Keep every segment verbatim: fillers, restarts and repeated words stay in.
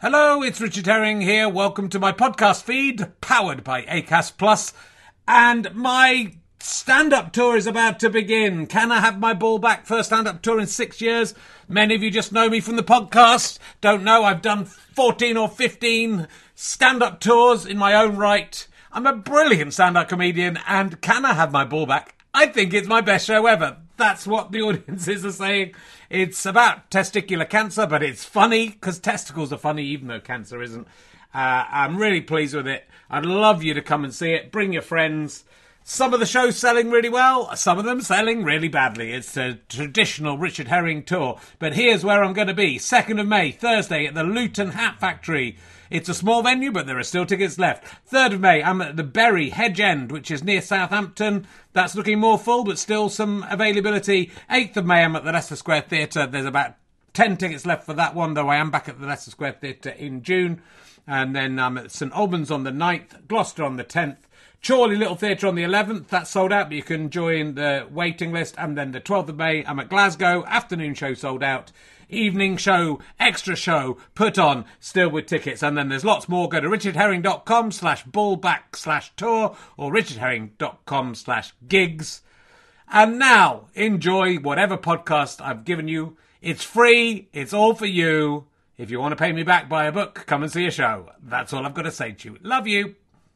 Hello, it's Richard Herring here. Welcome to my podcast feed, powered by Acast Plus. And my stand-up tour is about to begin. Can I have my ball back? First stand-up tour in six years. Many of you just know me from the podcast. Don't know, I've done fourteen or fifteen stand-up tours in my own right. I'm a brilliant stand-up comedian, and can I have my ball back? I think it's my best show ever. That's what the audiences are saying. It's about testicular cancer, but it's funny, because testicles are funny, even though cancer isn't. Uh, I'm really pleased with it. I'd love you to come and see it. Bring your friends. Some of the shows selling really well, some of them selling really badly. It's a traditional Richard Herring tour. But here's where I'm going to be. second of May, Thursday, at the Luton Hat Factory. It's a small venue, but there are still tickets left. third of May, I'm at the Bury Hedge End, which is near Southampton. That's looking more full, but still some availability. eighth of May, I'm at the Leicester Square Theatre. There's about ten tickets left for that one, though I am back at the Leicester Square Theatre in June. And then I'm at St Albans on the ninth, Gloucester on the tenth. Chorley Little Theatre on the eleventh, that's sold out, but you can join the waiting list. And then the twelfth of May, I'm at Glasgow, afternoon show sold out. Evening show, extra show, put on, still with tickets. And then there's lots more. Go to richardherring.com slash ballback slash tour or richardherring.com slash gigs. And now, enjoy whatever podcast I've given you. It's free, it's all for you. If you want to pay me back, buy a book, come and see a show. That's all I've got to say to you. Love you.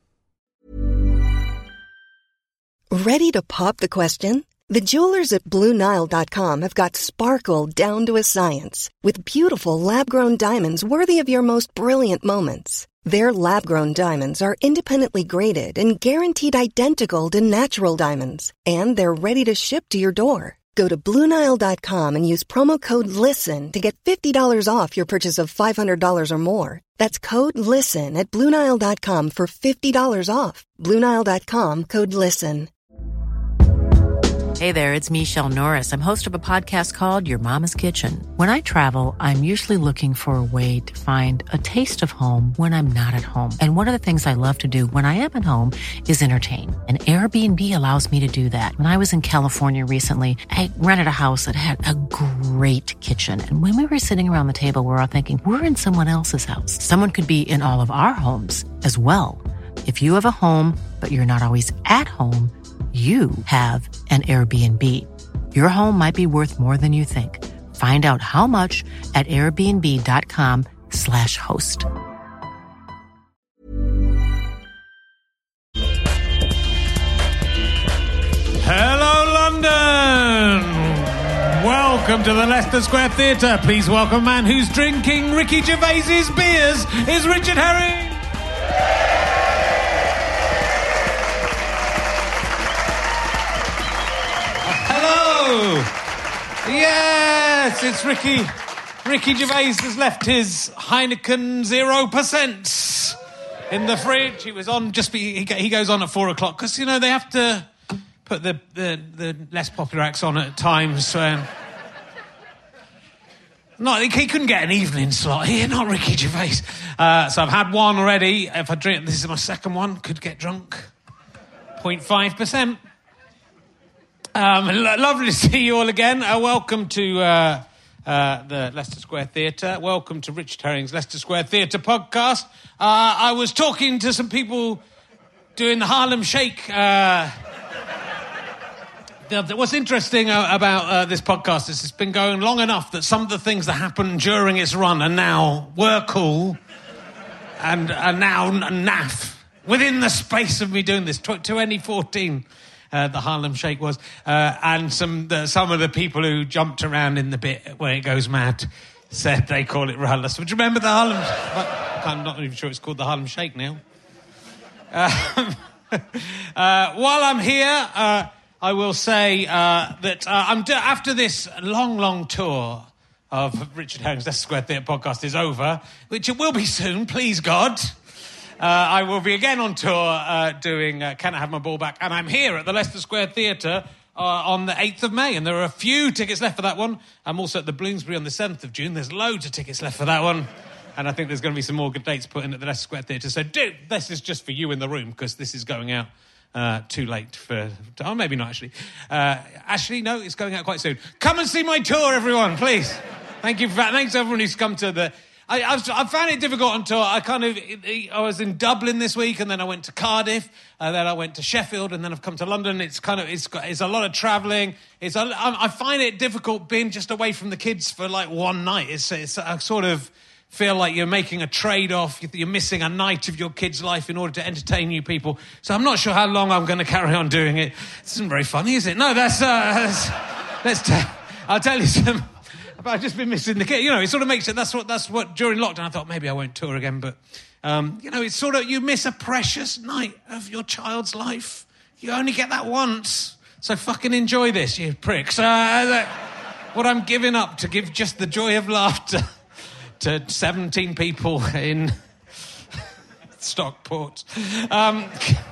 Ready to pop the question? The jewelers at Blue Nile dot com have got sparkle down to a science with beautiful lab-grown diamonds worthy of your most brilliant moments. Their lab-grown diamonds are independently graded and guaranteed identical to natural diamonds, and they're ready to ship to your door. Go to Blue Nile dot com and use promo code LISTEN to get fifty dollars off your purchase of five hundred dollars or more. That's code LISTEN at Blue Nile dot com for fifty dollars off. Blue Nile dot com, code LISTEN. Hey there, it's Michelle Norris. I'm host of a podcast called Your Mama's Kitchen. When I travel, I'm usually looking for a way to find a taste of home when I'm not at home. And one of the things I love to do when I am at home is entertain. And Airbnb allows me to do that. When I was in California recently, I rented a house that had a great kitchen. And when we were sitting around the table, we were all thinking, we're in someone else's house. Someone could be in all of our homes as well. If you have a home, but you're not always at home, you have an Airbnb. Your home might be worth more than you think. Find out how much at airbnb.com slash host. Hello, London! Welcome to the Leicester Square Theatre. Please welcome a man who's drinking Ricky Gervais's beers, is Richard Herring. Yes, it's Ricky. Ricky Gervais has left his Heineken zero percent in the fridge. He was on just be, he, he goes on at four o'clock because, you know, they have to put the, the, the less popular acts on at times. So, not, he couldn't get an evening slot here, not Ricky Gervais. Uh, so I've had one already. If I drink, this is my second one. Could get drunk. zero point five percent. Um, lo- lovely to see you all again. Uh, welcome to uh, uh, the Leicester Square Theatre. Welcome to Richard Herring's Leicester Square Theatre podcast. Uh, I was talking to some people doing the Harlem Shake. Uh, the, the, what's interesting uh, about uh, this podcast is it's been going long enough that some of the things that happened during its run are now were cool and are now n- naff. Within the space of me doing this, twenty fourteen... Uh, the Harlem Shake was, uh, and some the, some of the people who jumped around in the bit where it goes mad said they call it Harlem. Do you remember the Harlem? I'm not even sure it's called the Harlem Shake now. Uh, uh, while I'm here, uh, I will say uh, that uh, I'm do- after this long, long tour of Richard Herring's Leicester Square Theatre podcast is over, which it will be soon, please God. Uh, I will be again on tour uh, doing uh, Can I Have My Ball Back? And I'm here at the Leicester Square Theatre uh, on the eighth of May, and there are a few tickets left for that one. I'm also at the Bloomsbury on the seventh of June. There's loads of tickets left for that one. And I think there's going to be some more good dates put in at the Leicester Square Theatre. So do, this is just for you in the room, because this is going out uh, too late for... Oh, maybe not, actually. Uh, actually, no, it's going out quite soon. Come and see my tour, everyone, please. Thank you for that. Thanks to everyone who's come to the... I, I, was, I found it difficult on tour. I kind of, I was in Dublin this week, and then I went to Cardiff, and then I went to Sheffield, and then I've come to London. It's kind of, it's got, it's a lot of travelling. It's, a, I, I find it difficult being just away from the kids for like one night. It's, it's I sort of feel like you're making a trade-off. You're missing a night of your kid's life in order to entertain you people. So I'm not sure how long I'm going to carry on doing it. This isn't very funny, is it? No, that's, uh, that's let's. T- I'll tell you some. I've just been missing the kid. You know, it sort of makes it. That's what. That's what. During lockdown, I thought maybe I won't tour again. But um, you know, it's sort of you miss a precious night of your child's life. You only get that once. So fucking enjoy this, you pricks. Uh, what I'm giving up to give just the joy of laughter to seventeen people in Stockport. Um,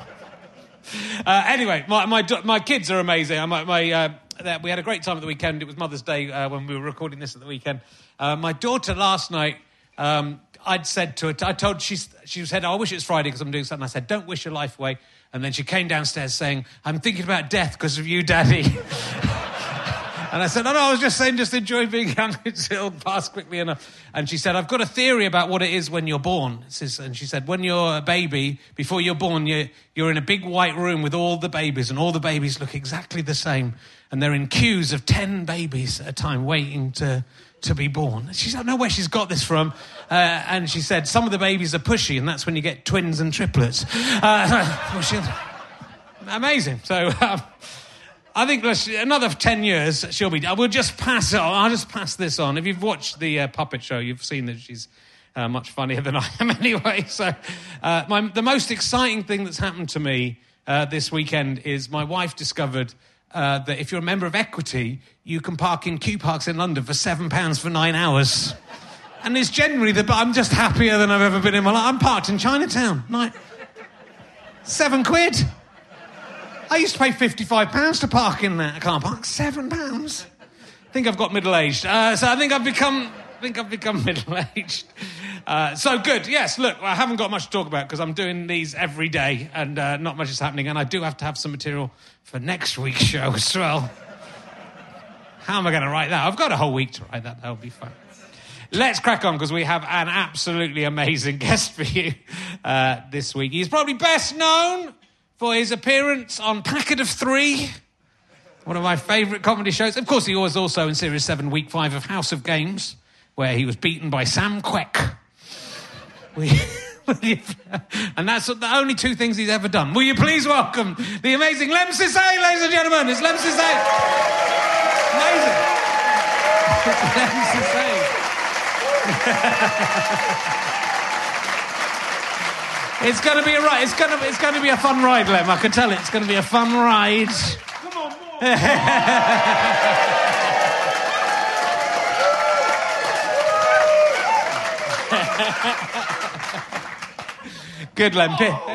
uh, anyway, my my my kids are amazing. My. my uh, That we had a great time at the weekend. It was Mother's Day uh, when we were recording this at the weekend. Uh, my daughter last night, um, I'd said to her, I told she's, she said, oh, I wish it was Friday because I'm doing something. I said, don't wish your life away. And then she came downstairs saying, I'm thinking about death because of you, Daddy. And I said, no, no, I was just saying, just enjoy being young. It'll pass quickly enough. And she said, I've got a theory about what it is when you're born. And she said, when you're a baby, before you're born, you're, you're in a big white room with all the babies, and all the babies look exactly the same. And they're in queues of ten babies at a time waiting to, to be born. She said, I don't know where she's got this from. Uh, and she said, some of the babies are pushy, and that's when you get twins and triplets. Uh, well, she, amazing. So... Um, I think another ten years she'll be... We'll just pass it on. I'll just pass this on. If you've watched the uh, puppet show, you've seen that she's uh, much funnier than I am anyway. So uh, my, the most exciting thing that's happened to me uh, this weekend is my wife discovered uh, that if you're a member of Equity, you can park in Q Parks in London for seven pounds for nine hours. And it's generally the... I'm just happier than I've ever been in my life. I'm parked in Chinatown. Like, seven quid. I used to pay fifty-five pounds to park in that car park. Seven pounds. I think I've got middle-aged. Uh, so I think I've become... I think I've become middle-aged. Uh, so good. Yes, look, I haven't got much to talk about because I'm doing these every day and uh, not much is happening. And I do have to have some material for next week's show as well. How am I going to write that? I've got a whole week to write that. That'll be fun. Let's crack on because we have an absolutely amazing guest for you uh, this week. He's probably best known for his appearance on Packet of Three, one of my favourite comedy shows. Of course, he was also in Series seven, Week five of House of Games, where he was beaten by Sam Quek. We, and that's the only two things he's ever done. Will you please welcome the amazing Lemn Sissay, ladies and gentlemen. It's Lemn Sissay. Amazing. It's Lemn Sissay. It's going to be a ride. It's going to. It's going to be a fun ride, Lem. I can tell it. It's going to be a fun ride. Come on, more. Good, Lem.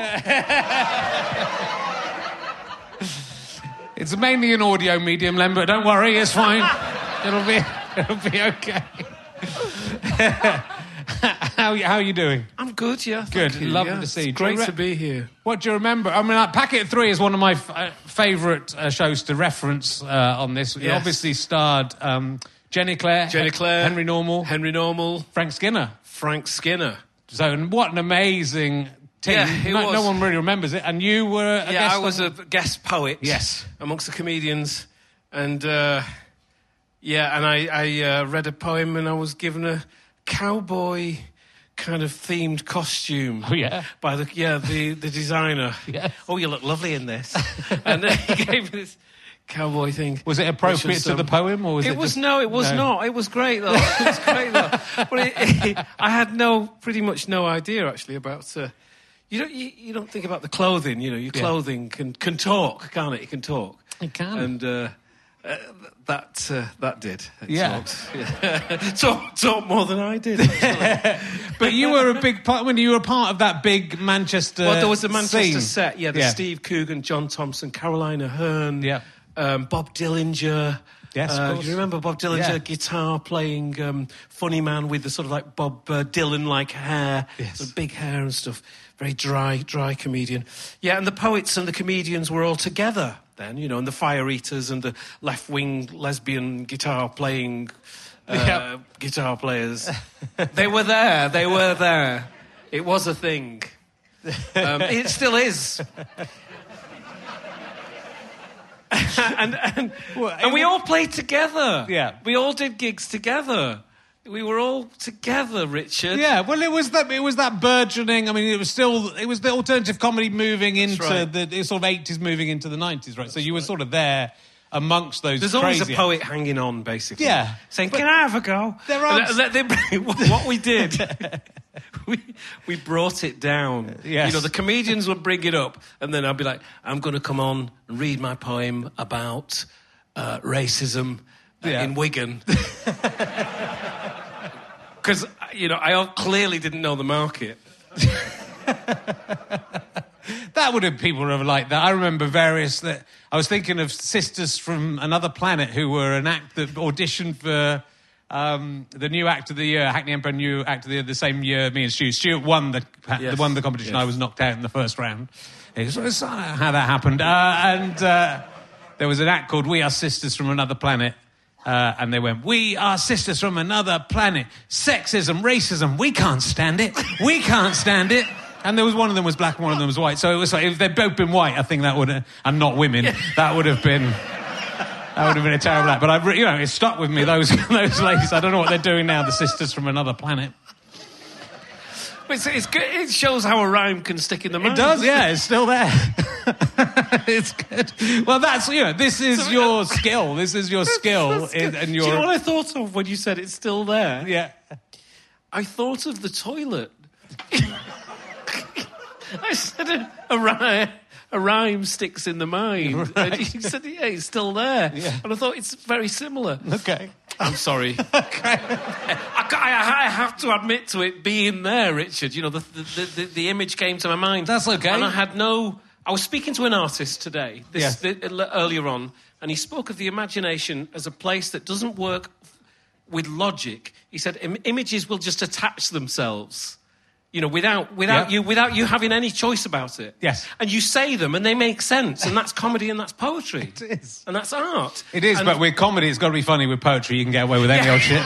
It's mainly an audio medium, Lem, but don't worry, it's fine. It'll be. It'll be okay. How, how are you doing? I'm good, yeah. Good, you. lovely yeah, to see you. It's great re- to be here. What do you remember? I mean, like, Packet Three is one of my f- uh, favourite uh, shows to reference uh, on this. It yes. obviously starred um, Jenny Clare, Jenny Clare, Henry Normal, Henry Normal, Frank Skinner. Frank Skinner. So, and what an amazing team. Yeah, it no, was. no one really remembers it. And you were a yeah, guest I was on... a guest poet. Yes. Amongst the comedians. And, uh, yeah, and I, I uh, read a poem and I was given a cowboy kind of themed costume. Oh, yeah? By the, yeah, the, the designer. Yes. Oh, you look lovely in this. And he gave me this cowboy thing. Was it appropriate was, to um, the poem, or was it? It was just... no, it was no. not. It was great though. It was great though. But it, it, I had no, pretty much no idea actually about. Uh, you don't, you, you don't think about the clothing. You know, your clothing yeah. can can talk, can't it? It can talk. It can. And uh, uh, that uh, that did. It yeah. Talked. yeah. talk, talk more than I did. But you were a big part when you were a part of that big Manchester. Well, there was the Manchester scene. set. Yeah, the yeah. Steve Coogan, John Thompson, Carolina Hearn. Yeah. Um, Bob Dillinger. Yes, of uh, course. you remember Bob Dillinger, Yeah. guitar playing, um, funny man with the sort of like Bob uh, Dylan-like hair, Yes. sort of big hair and stuff. Very dry, dry comedian. Yeah, and the poets and the comedians were all together then, you know, and the Fire Eaters and the left-wing lesbian guitar playing uh, Yep. guitar players. They were there. They were there. It was a thing. Um, it still is. and and, Well, and we all played together. Yeah. We all did gigs together. We were all together, Richard. Yeah, well, it was that it was that burgeoning. I mean, it was still it was the alternative comedy moving into right. the, the sort of eighties, moving into the nineties, right? So you were sort of there amongst those. There's crazy always a poet hanging on, basically. Yeah, saying, but "Can I have a go?" there are- And they- they- what we did, we we brought it down. Yes. You know, the comedians would bring it up, and then I'd be like, "I'm going to come on and read my poem about uh, racism uh, Yeah. in Wigan." Because, you know, I clearly didn't know the market. That would have people would have liked that. I remember various that I was thinking of sisters from another planet who were an act that auditioned for um, the new act of the year, Hackney Empire new act of the year, the same year me and Stu. Stuart won the Yes. won the competition. Yes. I was knocked out in the first round. It's, it's uh, how that happened. Uh, and uh, there was an act called We Are Sisters from Another Planet. Uh, and they went, we are sisters from another planet. Sexism, racism, we can't stand it. We can't stand it. And there was one of them was black and one of them was white. So it was like, if they'd both been white, I think that would have, and not women, that would have been, that would have been a terrible act. But I've, re- you know, it stuck with me, those, those ladies. I don't know what they're doing now, the sisters from another planet. It's, it's good. It shows how a rhyme can stick in the mind. It does, yeah, it's still there. It's good. Well, that's, you know, this is So, your uh, skill. This is your skill. That's in, good. and Do your, you know what I thought of when you said it's still there? yeah. I thought of the toilet. I said a, a, rhyme, a rhyme sticks in the mind. Right. And you said, yeah, it's still there. Yeah. And I thought it's very similar. Okay. I'm sorry. Okay. I, I, I have to admit to it being there, Richard. You know, the, the, the, the image came to my mind. That's okay. And I had no... I was speaking to an artist today, this, Yes. the, earlier on, and he spoke of the imagination as a place that doesn't work with logic. He said Im- images will just attach themselves, you know, without without Yeah. you without you having any choice about it. Yes. And you say them, and they make sense, and that's comedy, and that's poetry. It is. And that's art. It is, And- but with comedy, it's got to be funny. With poetry, you can get away with any old shit.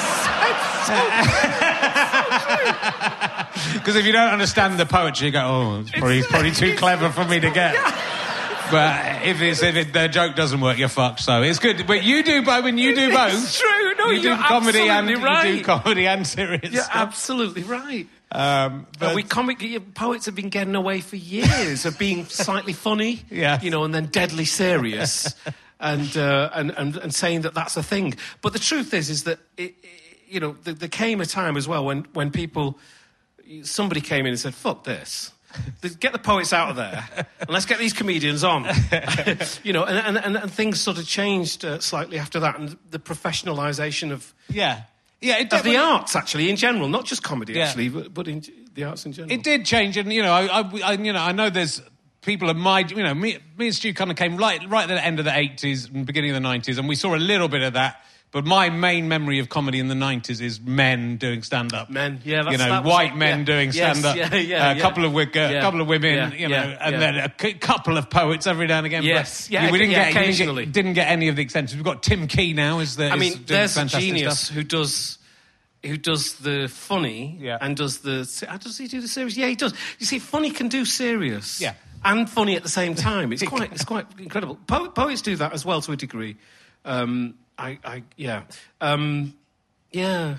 Because if you don't understand the poetry, you go, oh, it's probably, it's probably too clever for me to get. But if it's if it, the joke doesn't work, you're fucked. So it's good. But you do both. When you do both, It's true. No, you do you're comedy and absolutely right. you do comedy and serious. You're stuff. absolutely right. Um, But but we comic poets have been getting away for years of being slightly funny, Yeah. you know, and then deadly serious, and, uh, and and and saying that that's a thing. But the truth is, is that it, it, you know, there, there came a time as well when when people, somebody came in and said, "Fuck this." Get the poets out of there, and let's get these comedians on. You know, and, and, and things sort of changed uh, slightly after that, and the professionalisation of yeah, yeah, it of the did- arts actually in general, not just comedy Yeah. actually, but, but in the arts in general. It did change, and you know, I, I, I you know, I know there's people of my, you know, me, me and Stu kind of came right, right at the end of the eighties and beginning of the nineties, and we saw a little bit of that. But my main memory of comedy in the nineties is men doing stand-up. Men, yeah, that's, you know, that was white it, men yeah. doing Yes, stand-up. yeah, yeah, a yeah. couple of wig- uh, Yeah, couple of women, yeah, you know, yeah, and yeah. then a c- couple of poets every now and again. Yes, but yeah, we didn't yeah, get, you didn't occasionally. get didn't get any of the extensions. We've got Tim Key now. Is the I is mean, doing there's a fantastic genius stuff. who does who does the funny Yeah. and does the. How does he do the serious? Yeah, he does. You see, funny can do serious. Yeah. And funny at the same time. It's quite it's quite incredible. Po- poets do that as well to a degree. Um, I, I yeah. Um, Yeah.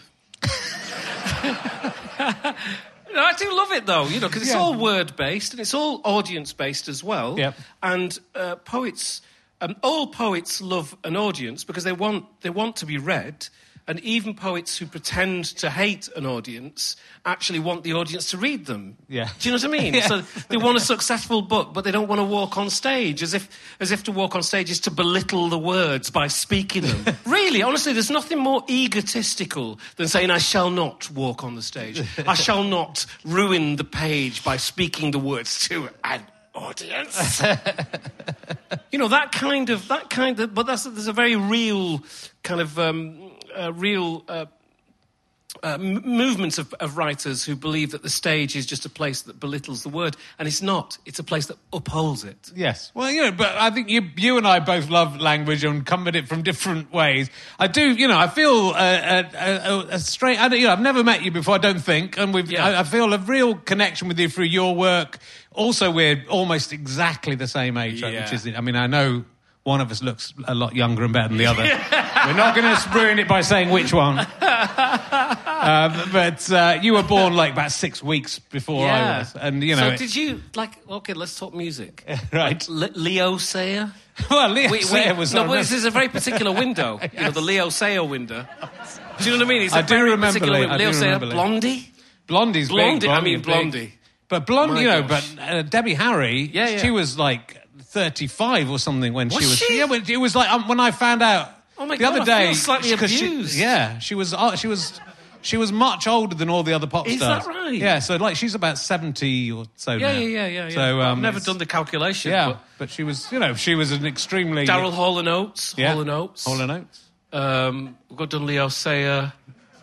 No, I do love it though, you know, because it's Yeah. all word based and it's all audience based as well. Yep. And uh, poets, um, all poets love an audience because they want they want to be read. And even poets who pretend to hate an audience actually want the audience to read them. Yeah. Do you know what I mean? Yeah. So they want a successful book, but they don't want to walk on stage, as if as if to walk on stage is to belittle the words by speaking them. Really, honestly, there's nothing more egotistical than saying, I shall not walk on the stage. I shall not ruin the page by speaking the words to an audience. You know, that kind of, that kind of, but that's, there's a very real kind of, um, uh, real uh, uh, m- movements of, of writers who believe that the stage is just a place that belittles the word, and it's not. It's a place that upholds it. Yes. Well, you know, but I think you you and I both love language and come at it from different ways. I do, you know, I feel a, a, a, a straight... I don't, you know, I've never met you before, I don't think, and we've. Yeah. I, I feel a real connection with you through your work. Also, we're almost exactly the same age, right, Yeah. which is... I mean, I know one of us looks a lot younger and better than the other. We're not going to ruin it by saying which one. um, but uh, you were born like about six weeks before I was. And, you know... So did you, like, okay, let's talk music. Right. Like, Le- Leo Sayer? Well, Leo We- we- Sayer was... No, on but a- this is a very particular window. You know, the Leo Sayer window. Do you know what I mean? It's a I do very remember particular Leo- window. I do Leo Sayer, remember Leo. Blondie? Blondie's Blondie, big. I mean is big. Blondie. But Blondie, My you know, gosh. but uh, Debbie Harry, Yeah, yeah. she was like thirty-five or something when Was she was... she? Yeah, when- it was like um, when I found out Oh my the God, other I day... feel slightly 'cause she- abused. yeah, she was, uh, she was... She was much older than all the other pop Is stars. that right? Yeah, so like she's about seventy or so Yeah, now. yeah, yeah, yeah. yeah. So um, I've never it's- done the calculation. Yeah, But but she was, you know, she was an extremely... Daryl Hall and Oates. Yeah. Hall and Oates. Hall and Oates. Um, we've got done Leo Sayer.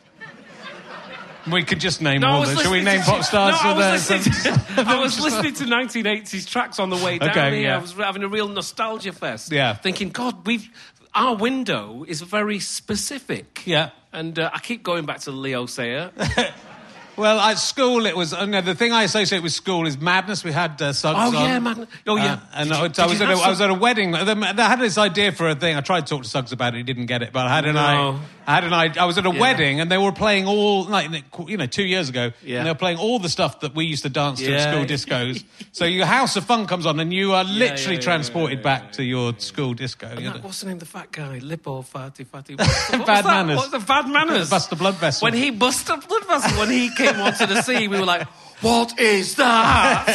We could just name No, I all was of them. Shall we listening name to- pop stars? No, for I the- was listening some- to, I was listening to nineteen eighties tracks on the way down Okay, here. yeah. I was having a real nostalgia fest. Yeah. Thinking, God, we've our window is very specific. Yeah. And uh, I keep going back to Leo Sayer. Well, at school, it was... Uh, no, the thing I associate with school is Madness. We had uh, Suggs Oh, on. yeah, man. Oh, yeah. Uh, and Did I, you- I, did was you at a, have I was some- at a wedding. They, they had this idea for a thing. I tried to talk to Suggs about it. He didn't get it. But I had an... No. I, I had an... I, I was at a Yeah. wedding, and they were playing all... Like, you know, two years ago. Yeah. And they were playing all the stuff that we used to dance to Yeah. at school discos. So your House of Fun comes on, and you are literally yeah, yeah, transported yeah, back to your school disco. And you that- know. what's the name of the fat guy? Lippo, fatty, fatty. What, what Bad was that? Manners. What's the bad manners? Bust the blood vessel. When he busted the blood vessel, when he came onto the scene, we were like, what is that?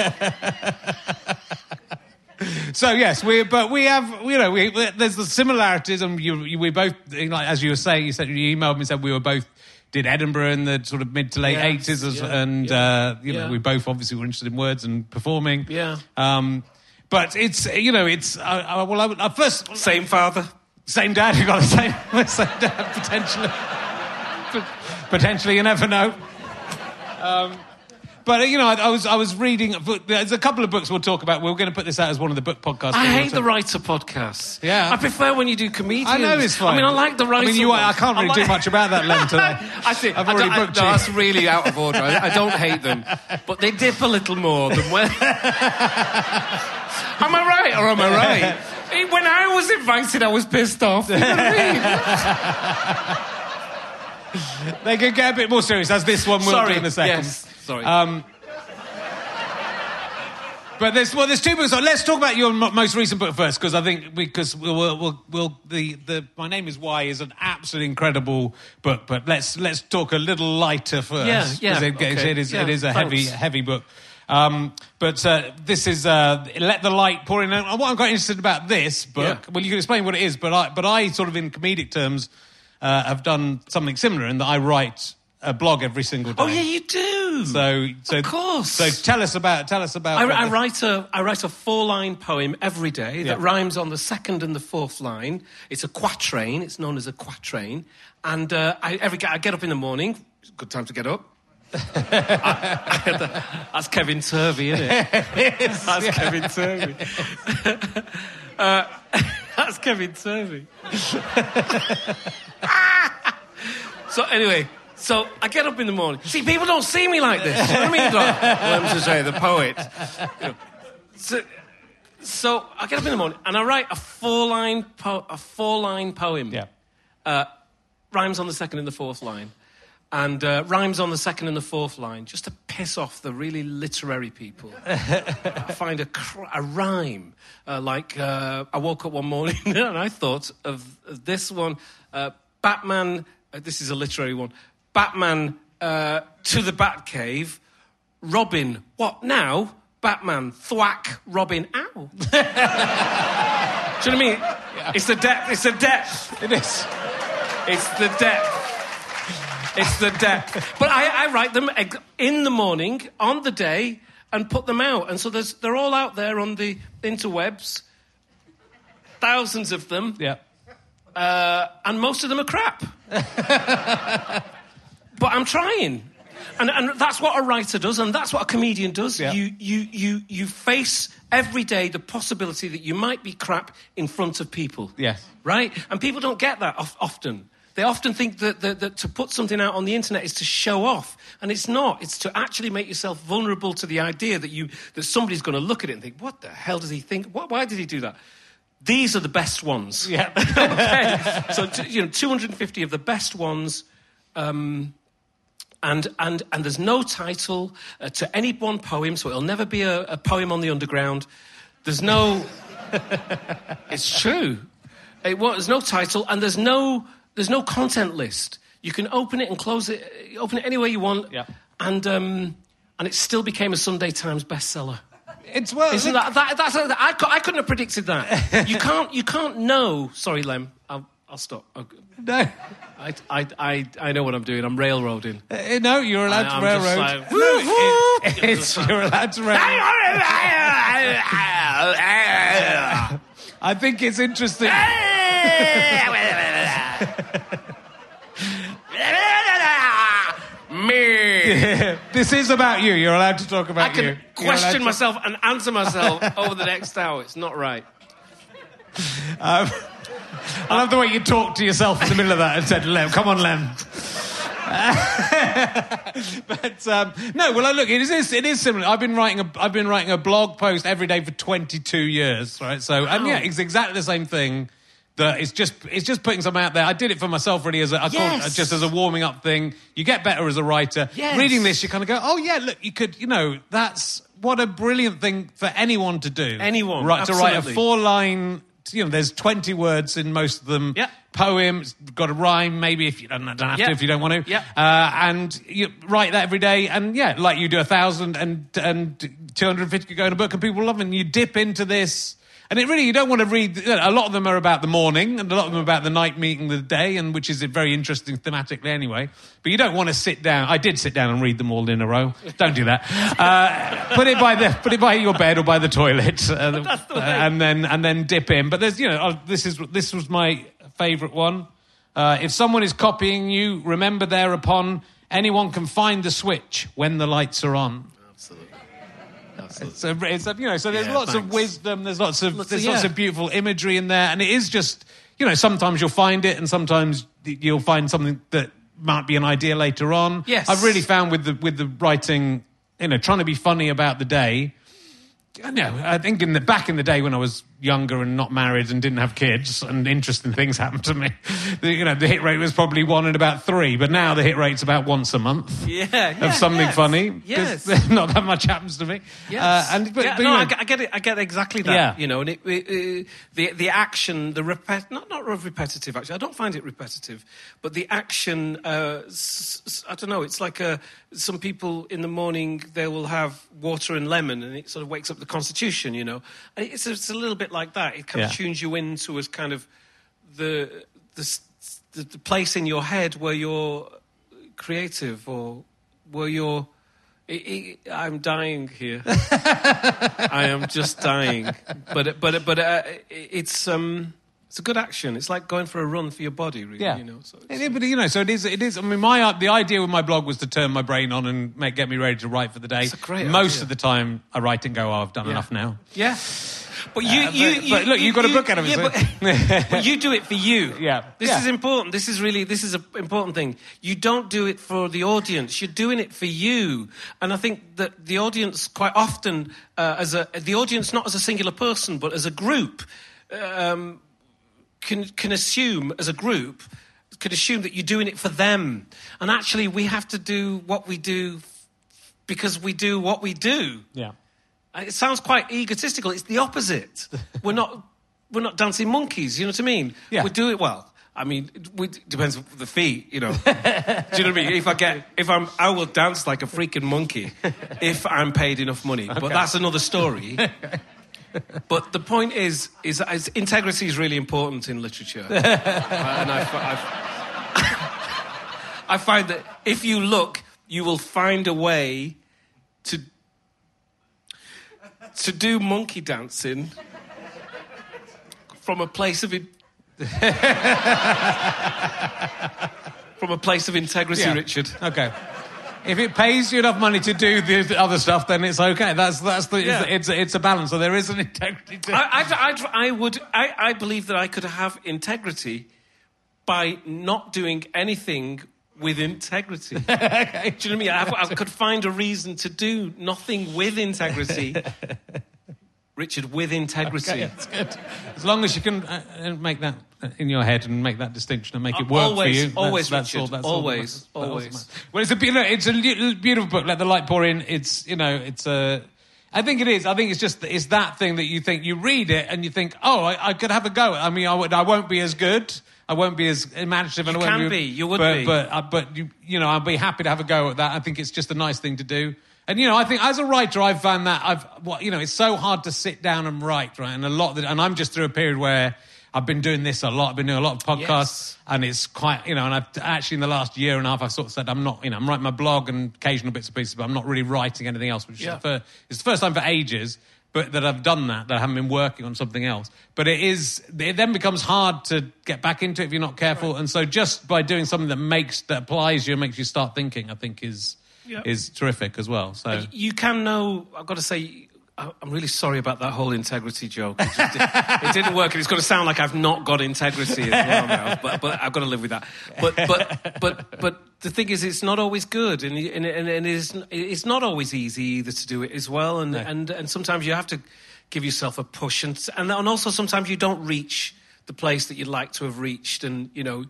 So yes, we but we have you know we, we there's the similarities, and you, you we both like as you were saying, you said you emailed me and said we were both did Edinburgh in the sort of mid to late Yes, eighties, as yeah, and yeah, uh, you know yeah. we both obviously were interested in words and performing. Yeah. Um, but it's you know it's uh, uh, well I, would- uh, first Same father. same dad who got the same same dad potentially potentially you never know. Um, But, you know, I, I was I was reading... There's a couple of books we'll talk about. We're going to put this out as one of the book podcasts. I We'll hate talk- the writer podcasts. Yeah. I prefer when you do comedians. I know it's fine. I mean, I like the writer I mean, you, I ones. can't really I like- do much about that, Len, today. I see. I've I already don't- I- booked no, you. that's really out of order. I, I don't hate them. But they dip a little more than when... Am I right or am I right? When I was invited, I was pissed off. You know what I mean? They could get a bit more serious, as this one will Sorry. do in a second. Yes. Sorry. Um, but there's well, there's two books. Let's talk about your mo- most recent book first, because I think because we'll, we'll, we'll, we'll the the My Name Is Why is an absolutely incredible book. But let's let's talk a little lighter first. Yeah, yeah, 'cause It, okay. it is Yeah, it is a heavy thanks. heavy book. Um, but uh, this is uh, Let the Light Pour In. And what I'm quite interested about this book, Yeah. well, you can explain what it is, but I but I sort of in comedic terms uh, have done something similar in that I write a blog every single day. Oh, yeah, you do. So, so Of course. So tell us about tell us about. I, what I the- write a I write a four line poem every day that Yeah. rhymes on the second and the fourth line. It's a quatrain. It's known as a quatrain. And uh, I every I get up in the morning. It's a good time to get up. I, that's Kevin Turvey, isn't it? That's yeah. Kevin Turvey. uh, that's Kevin Turvey. So anyway. So I get up in the morning. See, people don't see me like this. You know what I mean? Like, well, I'm to say, the poet. You know. So, so I get up in the morning and I write a four-line po- a four-line poem. Yeah. Uh, rhymes on the second and the fourth line, and uh, rhymes on the second and the fourth line, just to piss off the really literary people. I find a, cr- a rhyme uh, like uh, I woke up one morning and I thought of, of this one, uh, Batman. Uh, this is a literary one. Batman uh, to the Batcave. Robin, what now? Batman, thwack, Robin, ow. Do you know what I mean? Yeah. It's the depth. It's the depth. It is. It's the depth. It's the depth. But I, I write them in the morning, on the day, and put them out. And so there's, they're all out there on the interwebs. Thousands of them. Yeah. Uh, and most of them are crap. but I'm trying. And, and that's what a writer does, and that's what a comedian does. Yeah. You, you, you, you face every day the possibility that you might be crap in front of people. Yes. Right? And people don't get that of, often. They often think that, that, that to put something out on the internet is to show off, and it's not. It's to actually make yourself vulnerable to the idea that you that somebody's going to look at it and think, what the hell does he think? What, why did he do that? These are the best ones. Yeah. Okay. So, t- you know, two hundred fifty of the best ones... Um, And, and, and there's no title uh, to any one poem, so it'll never be a, a poem on the underground. There's no... It's true. It, well, there's no title, and there's no, there's no content list. You can open it and close it, open it any way you want, yeah. and, um, and it still became a Sunday Times bestseller. It's well... Isn't that... that that's, I, I couldn't have predicted that. You can't, you can't know... Sorry, Lem, I'll, I'll stop. I'll, No. I, I, I, I know what I'm doing. I'm railroading. Uh, no, you're allowed I, to I'm just railroad. like, No, woo, woo. it- it's, you're allowed to railroad. I think it's interesting. Me. This is about you. You're allowed to talk about I can you. You're question allowed to- myself and answer myself over the next hour. It's not right. Um, I love the way you talked to yourself in the middle of that and said, Lem, come on, Lem. but um, no, well, look, it is it is similar. I've been writing a I've been writing a blog post every day for twenty-two years, right? So, and yeah, it's exactly the same thing. That it's just it's just putting something out there. I did it for myself really as a, I Yes. call it just as a warming up thing. You get better as a writer. Yes. Reading this, you kind of go, oh yeah, look, you could, you know, that's what a brilliant thing for anyone to do. Anyone, right? To write a absolutely. four line. You know, there's twenty words in most of them. Yeah. Poems, got a rhyme, maybe if you don't, don't have Yeah. to, if you don't want to. Yeah. Uh, and you write that every day, and yeah, like you do a thousand and and two hundred fifty could go in a book, and people love it. And you dip into this, and it really you don't want to read. You know, a lot of them are about the morning, and a lot of them are about the night meeting the day, and which is very interesting thematically anyway. But you don't want to sit down. I did sit down and read them all in a row. Don't do that. Uh, put it by the put it by your bed or by the toilet, uh, That's the way. and then and then dip in. But there's you know oh, this is this was my favourite one. Uh, if someone is copying you, remember thereupon anyone can find the switch when the lights are on. Absolutely. It's a, it's a, you know, so there's Yeah, lots of thanks. wisdom, there's lots of Lots of- there's lots yeah. of beautiful imagery in there, and it is just, you know, sometimes you'll find it, and sometimes you'll find something that might be an idea later on. Yes. I've really found with the with the writing, you know, trying to be funny about the day. I know, I think in the back in the day when I was younger and not married and didn't have kids and interesting things happened to me, the, you know, the hit rate was probably one in about three, but now the hit rate's about once a month. Yeah, Of yeah, something yes. funny. 'cause Yes. not that much happens to me. Yes. Uh, and, but, yeah, but, no, you know, I, get, I get it. I get exactly that. Yeah. You know, and it, it, it, the the action, the repet, not not repetitive. Actually, I don't find it repetitive, but the action. Uh, s- s- I don't know. It's like a, some people in the morning they will have water and lemon, and it sort of wakes up the constitution. You know, and it's it's a little bit like that. It kind of Yeah. tunes you into as kind of the the, s- the the place in your head where you're creative or where you're. I- I- I'm dying here. I am just dying. But but but uh, it's um it's a good action. It's like going for a run for your body, really. Yeah, You know. So it's, It is, but you know, so it is. It is. I mean, my the idea with my blog was to turn my brain on and make get me ready to write for the day. It's a great Most idea. of the time, I write and go, "Oh, I've done Yeah. enough now." yeah. But you, Uh, you, but- you, but look, you've got a book out of it, yeah, so- but, but you do it for you. Yeah. This Yeah. is important. This is really, this is an important thing. You don't do it for the audience. You're doing it for you. And I think that the audience quite often, uh, as a, the audience not as a singular person, but as a group, um, can can assume as a group, can assume that you're doing it for them. And actually, we have to do what we do because we do what we do. Yeah. It sounds quite egotistical. It's the opposite. We're not we're not dancing monkeys. You know what I mean? Yeah. We do it well. I mean, it we, depends on the fee. You know. Do you know what I mean? If I get if I'm I will dance like a freaking monkey if I'm paid enough money. But that's another story. But the point is, is, is integrity is really important in literature, uh, and I, I've, I find that if you look, you will find a way to to do monkey dancing from a place of in- from a place of integrity, Yeah. Richard. Okay. If it pays you enough money to do the the other stuff, then it's okay. That's that's the Yeah. it's, it's it's a balance. So there is an integrity to I, I'd, I'd, I would. I, I believe that I could have integrity by not doing anything with integrity. okay. Do you know what I mean? I, I could find a reason to do nothing with integrity. Richard, with integrity. Okay, that's good. As long as you can uh, make that in your head and make that distinction and make it work Always, for you. always, that's, Richard, that's all, that's always, all, that's- always. that's all. Well, it's a you know, it's a li- beautiful book. Let the light pour in. It's you know, it's a. I think it is. I think it's just it's that thing that you think you read it and you think, oh, I, I could have a go. I mean, I, would, I won't be as good. I won't be as imaginative. And You I won't can be, you would but, be. But uh, but you you know, I'd be happy to have a go at that. I think it's just a nice thing to do. And, you know, I think as a writer, I've found that I've, well, you know, it's so hard to sit down and write, right? And a lot, of the, and I'm just through a period where I've been doing this a lot. I've been doing a lot of podcasts, Yes. and it's quite, you know, and I've actually in the last year and a half, I've sort of said I'm not, you know, I'm writing my blog and occasional bits and pieces, but I'm not really writing anything else, which Yeah. is the first, it's the first time for ages. But that I've done that, that I haven't been working on something else. But it is, it then becomes hard to get back into it if you're not careful. Right. And so just by doing something that makes, that applies you and makes you start thinking, I think is, Yep. is terrific as well. So You can know, I've got to say, I- I'm really sorry about that whole integrity joke. It, just did, it didn't work, and it's going to sound like I've not got integrity as well now, but, but I've got to live with that. But but but but the thing is, it's not always good, and and, and it is, it's not always easy either to do it as well, and, No. and, and sometimes you have to give yourself a push, and, and and also sometimes you don't reach the place that you'd like to have reached, and, you know,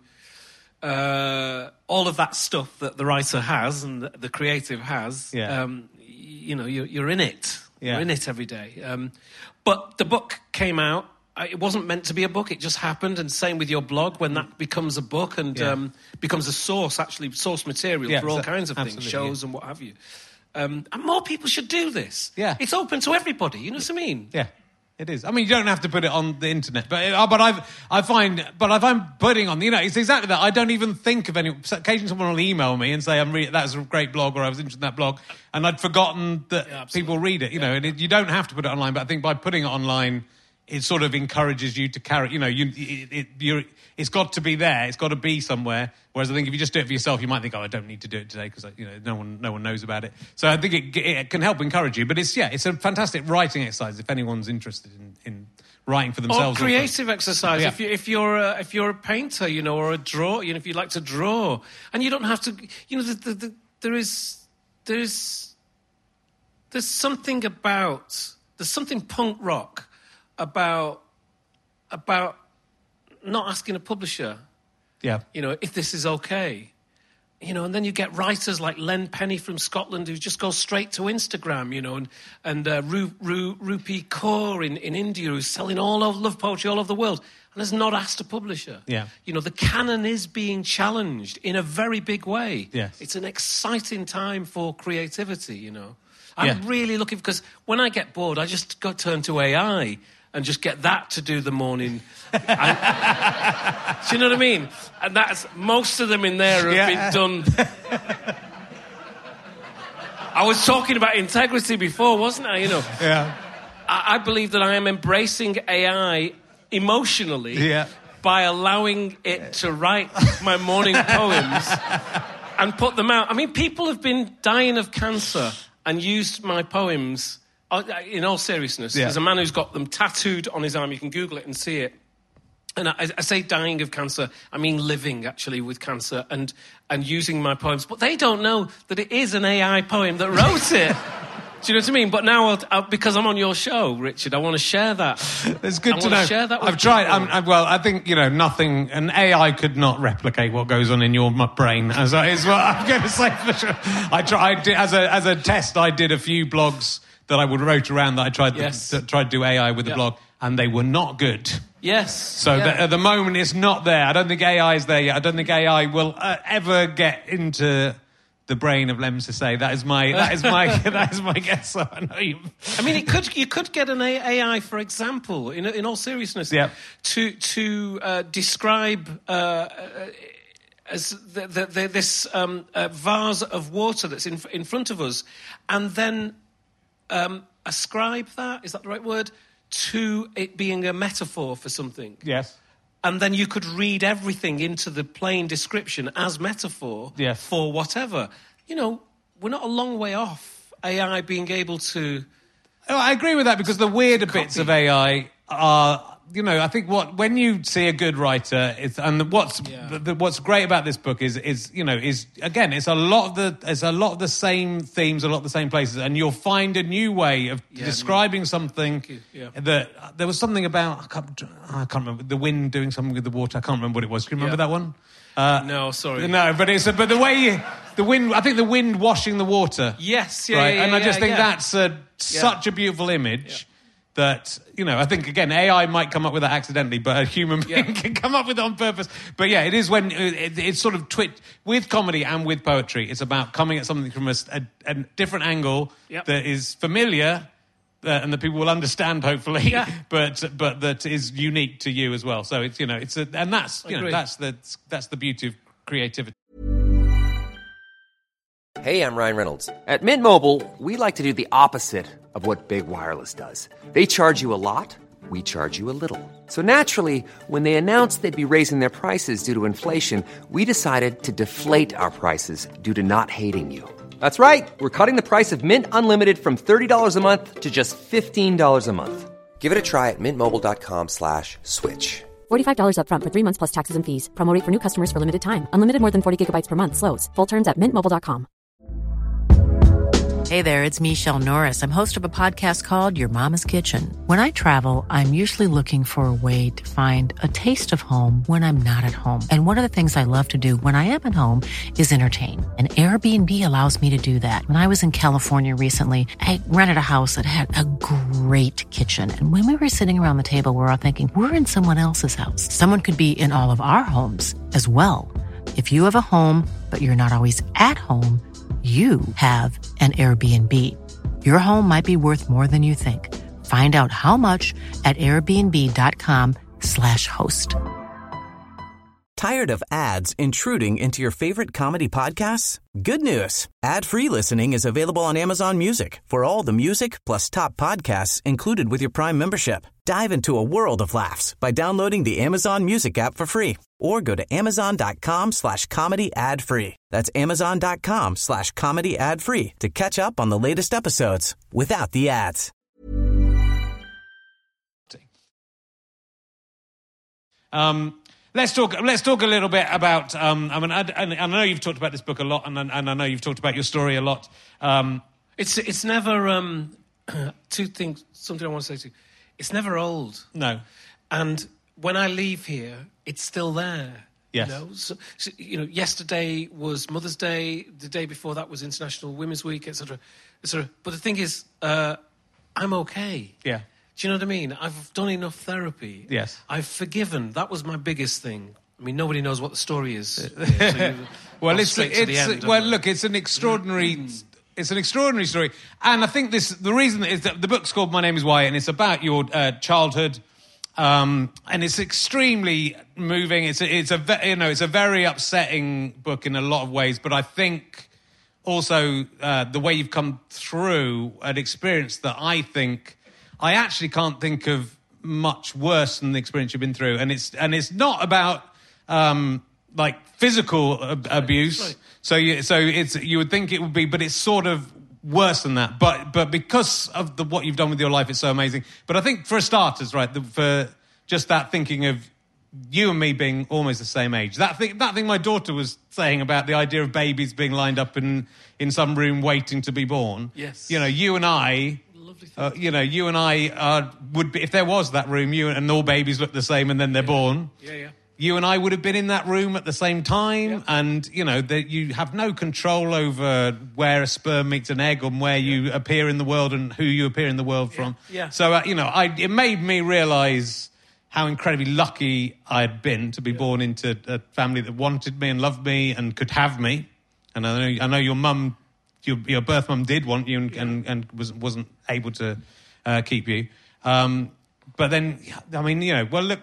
uh, all of that stuff that the writer has and the, the creative has, Yeah. um, you know, you're, you're in it. Yeah. You're in it every day. Um, but the book came out. Uh, It wasn't meant to be a book. It just happened. And same with your blog, when that becomes a book and Yeah. um, becomes a source, actually, source material Yeah, for all so- kinds of things, absolutely, shows yeah. and what have you. Um, and more people should do this. Yeah. It's open to everybody. You know what I mean? yeah, it is. I mean, you don't have to put it on the internet, but uh, but I I find but if I'm putting on, you know, it's exactly that. I don't even think of any. Occasionally, someone will email me and say, "I'm re- that was a great blog," or "I was interested in that blog," and I'd forgotten that Yeah, absolutely. people read it. You know, and it, you don't have to put it online, but I think by putting it online, it sort of encourages you to carry. You know, you it, it, you're, it's got to be there. It's got to be somewhere. Whereas I think if you just do it for yourself, you might think, "Oh, I don't need to do it today because you know no one no one knows about it." So I think it, it can help encourage you. But it's yeah, it's a fantastic writing exercise if anyone's interested in, in writing for Or themselves. for- creative exercise. Yeah. If, you, if you're a, if you're a painter, you know, or a drawer, you know, if you like to draw, and you don't have to, you know, the, the, the, there is there is there's something about there's something punk rock about about not asking a publisher, yeah. you know, if this is okay. You know, and then you get writers like Len Penny from Scotland who just go straight to Instagram, you know, and, and uh, Ru, Ru, Rupi Kaur in, in India who's selling all over love poetry all over the world and has not asked a publisher. Yeah. You know, the canon is being challenged in a very big way. Yes. It's an exciting time for creativity, you know. I'm Yeah. really looking, because when I get bored, I just go turn to A I and just get that to do the morning. And, do you know what I mean? And that's, most of them in there have Yeah. been done. I was talking about integrity before, wasn't I? You know, Yeah. I, I believe that I am embracing A I emotionally Yeah. by allowing it to write my morning poems and put them out. I mean, people have been dying of cancer and used my poems. uh, In all seriousness, Yeah. there's a man who's got them tattooed on his arm. You can Google it and see it. And I, I say dying of cancer, I mean living, actually, with cancer and, and using my poems. But they don't know that it is an A I poem that wrote it. Do you know what I mean? But now, I'll, I'll, because I'm on your show, Richard, I want to share that. It's good I to wanna know. share that with I've tried. people. I'm, I, well, I think you know nothing. An A I could not replicate what goes on in your m- brain. As I, is what I'm going to say for sure. I tried I did, as a as a test. I did a few blogs that I would wrote around that I tried Yes. to, to tried to do A I with the Yeah. blog, and they were not good. Yes. So yeah. the, at the moment, it's not there. I don't think A I is there yet. I don't think A I will uh, ever get into the brain of Lem Sissay. That is my that is my that is my guess. So I know you. I mean, it could you could get an A I, for example, in in all seriousness, Yeah. to to uh, describe uh, uh, as the, the, the, this um, uh, vase of water that's in in front of us, and then um, ascribe that, is that the right word, to it being a metaphor for something. Yes. and then you could read everything into the plain description as metaphor Yes. for whatever. You know, we're not a long way off A I being able to... Oh, I agree with that, because the weirder bits of A I are, you know, I think what when you see a good writer, it's, and what's Yeah. the, the, what's great about this book is is you know is again it's a lot of the it's a lot of the same themes, a lot of the same places, and you'll find a new way of Yeah, describing something Yeah. that there was something about I can't, I can't remember the wind doing something with the water. I can't remember what it was. Can you remember Yeah. that one? Uh, no, sorry. No, but it's but the way you, the wind. I think the wind washing the water. Yes, yeah, right, yeah, and I yeah, just think yeah. that's a, such a beautiful image that, you know, I think, again, A I might come up with that accidentally, but a human being Yeah. can come up with it on purpose. But yeah, it is when it, it's sort of twit with comedy and with poetry. It's about coming at something from a, a, a different angle Yep. that is familiar. Uh, and that people will understand, hopefully, Yeah. but but that is unique to you as well. So it's you know it's a, and that's you know Agreed. that's the that's the beauty of creativity. Hey, I'm Ryan Reynolds. At Mint Mobile, we like to do the opposite of what Big Wireless does. They charge you a lot, we charge you a little. So naturally, when they announced they'd be raising their prices due to inflation, we decided to deflate our prices due to not hating you. That's right. We're cutting the price of Mint Unlimited from thirty dollars a month to just fifteen dollars a month. Give it a try at mintmobile.com slash switch. forty-five dollars up front for three months plus taxes and fees. Promo rate for new customers for limited time. Unlimited more than forty gigabytes per month. Slows full terms at mint mobile dot com. Hey there, it's Michelle Norris. I'm host of a podcast called Your Mama's Kitchen. When I travel, I'm usually looking for a way to find a taste of home when I'm not at home. And one of the things I love to do when I am at home is entertain. And Airbnb allows me to do that. When I was in California recently, I rented a house that had a great kitchen. And when we were sitting around the table, we were all thinking, we're in someone else's house. Someone could be in all of our homes as well. If you have a home, but you're not always at home, you have an Airbnb. Your home might be worth more than you think. Find out how much at airbnb.com slash host. Tired of ads intruding into your favorite comedy podcasts? Good news. Ad-free listening is available on Amazon Music for all the music plus top podcasts included with your Prime membership. Dive into a world of laughs by downloading the Amazon Music app for free or go to amazon.com slash comedy ad free. That's amazon.com slash comedy ad free to catch up on the latest episodes without the ads. Um, let's talk. Let's talk a little bit about. Um, I mean, I, I, I know you've talked about this book a lot, and, and I know you've talked about your story a lot. Um, It's it's never um, two things. Something I want to say to you. It's never old. no, And when I leave here, it's still there. Yes. You know, so, so, you know, yesterday was Mother's Day. The day before that was International Women's Week, et cetera, et cetera. But the thing is, uh, I'm okay. yeah, Do you know what I mean? I've done enough therapy. Yes. I've forgiven. That was my biggest thing. I mean, nobody knows what the story is. Yeah, so you- well, gone it's straight to the it's end, well, haven't I? look, it's an extraordinary. It's an extraordinary story, and I think this. The reason is that the book's called My Name Is Wyatt, and it's about your uh, childhood, um, and it's extremely moving. It's a, it's a ve- you know it's a very upsetting book in a lot of ways, but I think also uh, the way you've come through an experience that I think I actually can't think of much worse than the experience you've been through, and it's and it's not about. Um, like physical ab- abuse, right. so you, so it's you would think it would be, but it's sort of worse than that. But but because of the what you've done with your life, it's so amazing. But I think for starters, right, the, for just that thinking of you and me being almost the same age, that thing that thing my daughter was saying about the idea of babies being lined up in in some room waiting to be born. Yes. You know, you and I. Lovely thing. Uh, you know, you and I are, would be if there was that room. You and all babies look the same, and then they're born. Yeah, yeah. You and I would have been in that room at the same time, Yeah. and, you know, that you have no control over where a sperm meets an egg and where you appear in the world and who you appear in the world from. Yeah. So, uh, you know, I, it made me realise how incredibly lucky I had been to be born into a family that wanted me and loved me and could have me. And I know, I know your mum, your, your birth mum did want you and, and, and was, wasn't able to uh, keep you. Um But then, I mean, you know, well, look,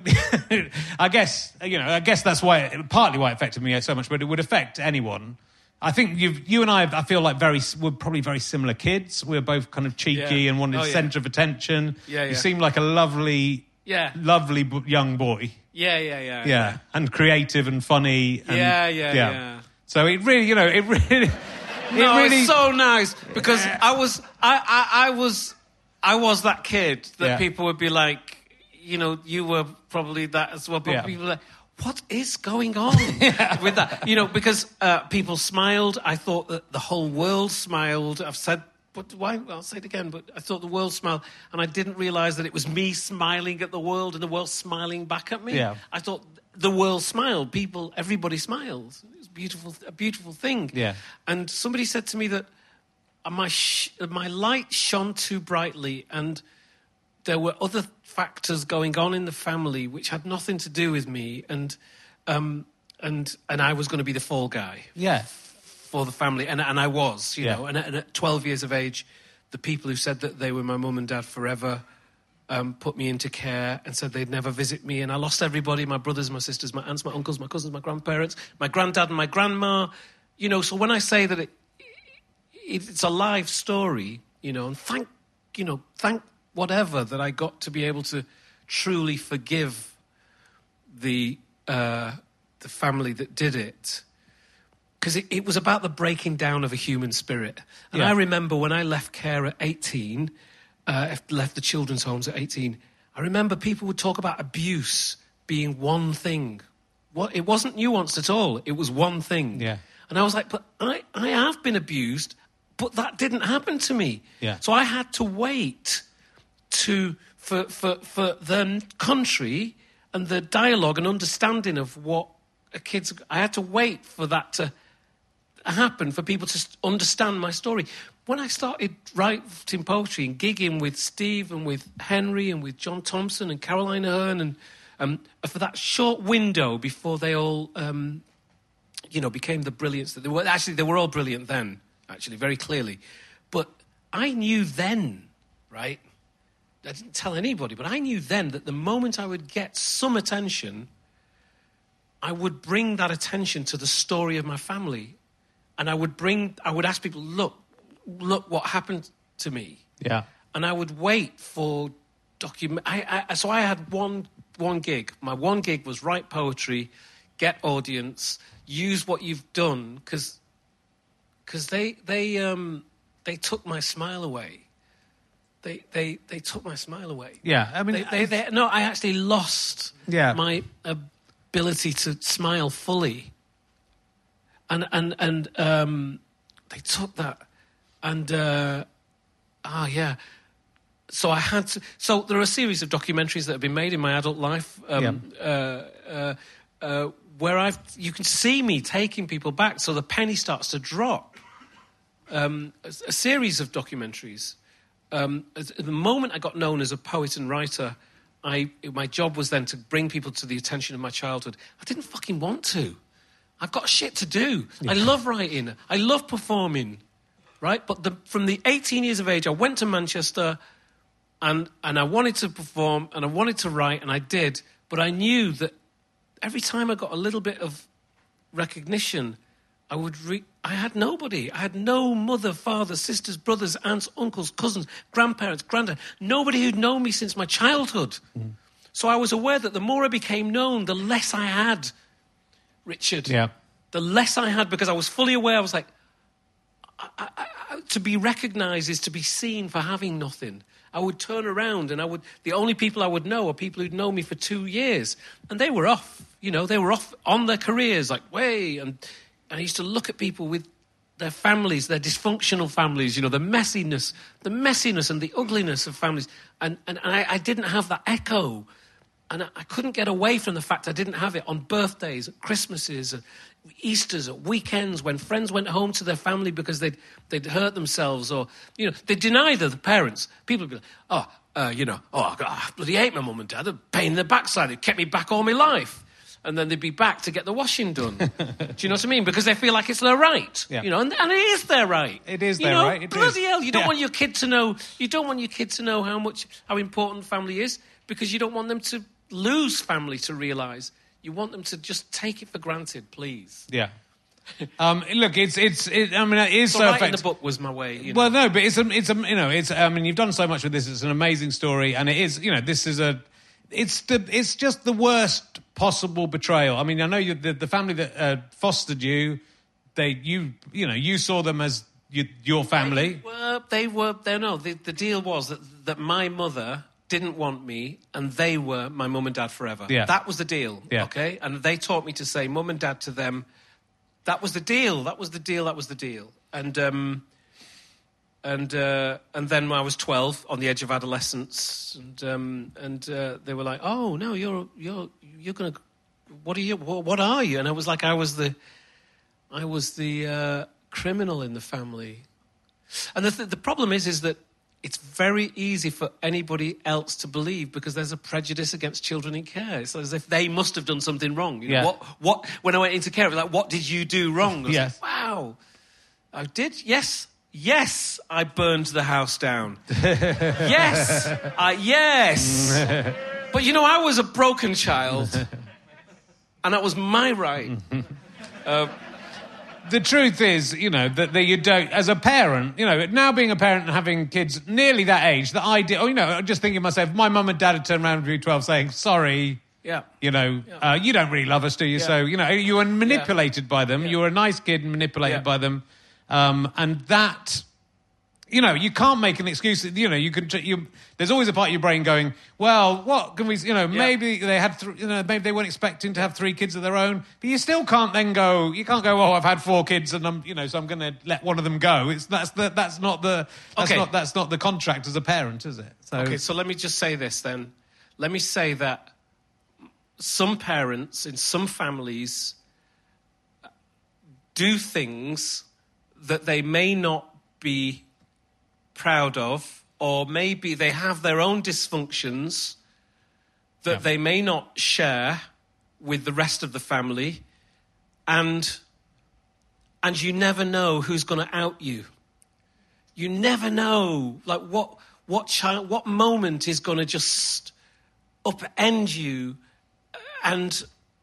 I guess, you know, I guess that's why, partly why it affected me so much, but it would affect anyone. I think you've, you and I, I feel like very, we're probably very similar kids. We're both kind of cheeky Yeah. and wanted Oh, yeah. centre of attention. Yeah, You yeah. seem like a lovely Yeah. lovely b- young boy. Yeah, yeah, yeah. Yeah, and creative and funny. And, Yeah, yeah, yeah. So it really, you know, it really... It No, really, it's so nice because I was, I, I, I was, I was that kid that Yeah. people would be like, you know, you were probably that as well. But Yeah. people were like, what is going on with that? You know, because uh, people smiled. I thought that the whole world smiled. I've said, but why? I'll say it again. But I thought the world smiled, and I didn't realise that it was me smiling at the world and the world smiling back at me. Yeah. I thought the world smiled. People, everybody smiled. It was beautiful, a beautiful thing. Yeah. And somebody said to me that my sh- my light shone too brightly, and there were other factors going on in the family which had nothing to do with me, and um, and and I was going to be the fall guy Yeah. for the family, and and I was, you Yeah. know. And, and at twelve years of age, the people who said that they were my mum and dad forever um, put me into care and said they'd never visit me, and I lost everybody: my brothers, my sisters, my aunts, my uncles, my cousins, my grandparents, my granddad, and my grandma. You know, so when I say that it, it it's a live story, you know, and thank you know thank. whatever that I got to be able to truly forgive the uh, the family that did it, because it, it was about the breaking down of a human spirit. And Yeah. I remember when I left care at eighteen, uh, left the children's homes at eighteen. I remember people would talk about abuse being one thing. What it wasn't nuanced at all. It was one thing. Yeah. And I was like, but I, I have been abused, but that didn't happen to me. Yeah. So I had to wait to for for for the country and the dialogue and understanding of what a kid's. I had to wait for that to happen, for people to understand my story. When I started writing poetry and gigging with Steve and with Henry and with John Thompson and Caroline Aherne, and um, for that short window before they all, um, you know, became the brilliance that they were. Actually, they were all brilliant then, actually, very clearly. But I knew then, right? I didn't tell anybody, but I knew then that the moment I would get some attention, I would bring that attention to the story of my family. And I would bring, I would ask people, look, look what happened to me. Yeah. And I would wait for document. I, I, so I had one, one gig. My one gig was write poetry, get audience, use what you've done, because because they, they, um, they took my smile away. They, they they took my smile away. Yeah, I mean... They, they, they, no, I actually lost Yeah. my ability to smile fully. And and and um, they took that. And, uh, ah, yeah. So I had to... So there are a series of documentaries that have been made in my adult life um, Yeah. uh, uh, uh, where I've... You can see me taking people back, so the penny starts to drop. Um, a, a series of documentaries... Um, at the moment I got known as a poet and writer, I my job was then to bring people to the attention of my childhood. I didn't fucking want to. I've got shit to do. Yeah. I love writing. I love performing, right? But the, from the eighteen years of age, I went to Manchester and, and I wanted to perform and I wanted to write, and I did. But I knew that every time I got a little bit of recognition, I would re- I had nobody. I had no mother, father, sisters, brothers, aunts, uncles, cousins, grandparents, granddad. Nobody who'd known me since my childhood. Mm. So I was aware that the more I became known, the less I had, Richard. Yeah. The less I had, because I was fully aware. I was like, I, I, I, to be recognised is to be seen for having nothing. I would turn around and I would... The only people I would know are people who'd known me for two years. And they were off, you know, they were off on their careers, like, way, and... And I used to look at people with their families, their dysfunctional families, you know, the messiness, the messiness and the ugliness of families. And, and, and I, I didn't have that echo. And I, I couldn't get away from the fact I didn't have it on birthdays, at Christmases, at Easters, at weekends, when friends went home to their family because they'd, they'd hurt themselves, or, you know, they'd deny the, the parents. People would be like, oh, uh, you know, oh, God, I bloody hate my mum and dad. They're a pain in the backside. They kept me back all my life. And then they'd be back to get the washing done. Do you know what I mean? Because they feel like it's their right. Yeah. You know, and, and it is their right. It is you their know, right. It bloody is. hell, you don't Yeah. want your kid to know. You don't want your kid to know how much how important family is, because you don't want them to lose family to realise. You want them to just take it for granted, please. Yeah. Um, look, it's it's. It, I mean, it is So so writing effective. the book was my way. You know? Well, no, but it's a, it's a, you know, it's. I mean, you've done so much with this. It's an amazing story, and it is. You know, this is a. it's the it's just the worst possible betrayal. I mean, I know you, the the family that uh, fostered you, they you you know you saw them as you, your family. They were they were they no the, the deal was that that my mother didn't want me, and they were my mum and dad forever. Yeah. That was the deal, yeah. okay? And they taught me to say mum and dad to them. That was the deal, that was the deal, that was the deal. And um, and uh, and then when I was twelve, on the edge of adolescence, and um, and uh, they were like, oh, no, you're, you're, you're going to, what are you, what are you? And I was like, I was the, I was the uh, criminal in the family. And the, th- the problem is, is that it's very easy for anybody else to believe because there's a prejudice against children in care. It's as if they must have done something wrong. You know, yeah. What? What? When I went into care, it was like, what did you do wrong? I was Yes. like, wow. I did? Yes. Yes, I burned the house down. Yes. I, yes. But, you know, I was a broken child. And that was my right. Uh, The truth is, you know, that, that you don't, as a parent, you know, now being a parent and having kids nearly that age, the idea, oh, you know, just thinking to myself, my mum and dad had turned around at me twelve saying, sorry, yeah. you know, Yeah. uh, you don't really love us, do you? Yeah. So, you know, you were manipulated Yeah. by them. Yeah. You were a nice kid and manipulated Yeah. by them. Um, and that, you know, you can't make an excuse. You know, you can. You, there's always a part of your brain going, well, what can we? You know, maybe they had. Th- you know, maybe they weren't expecting to have three kids of their own. But you still can't then go. You can't go. Oh, I've had four kids, and I'm. You know, so I'm going to let one of them go. It's that's the. That's not the. That's Okay. not. That's not the contract as a parent, is it? So, Okay, so let me just say this then. Let me say that some parents in some families do things that they may not be proud of, or maybe they have their own dysfunctions that Yeah. they may not share with the rest of the family, and and you never know who's going to out you. You never know, like what what child, what moment is going to just upend you, and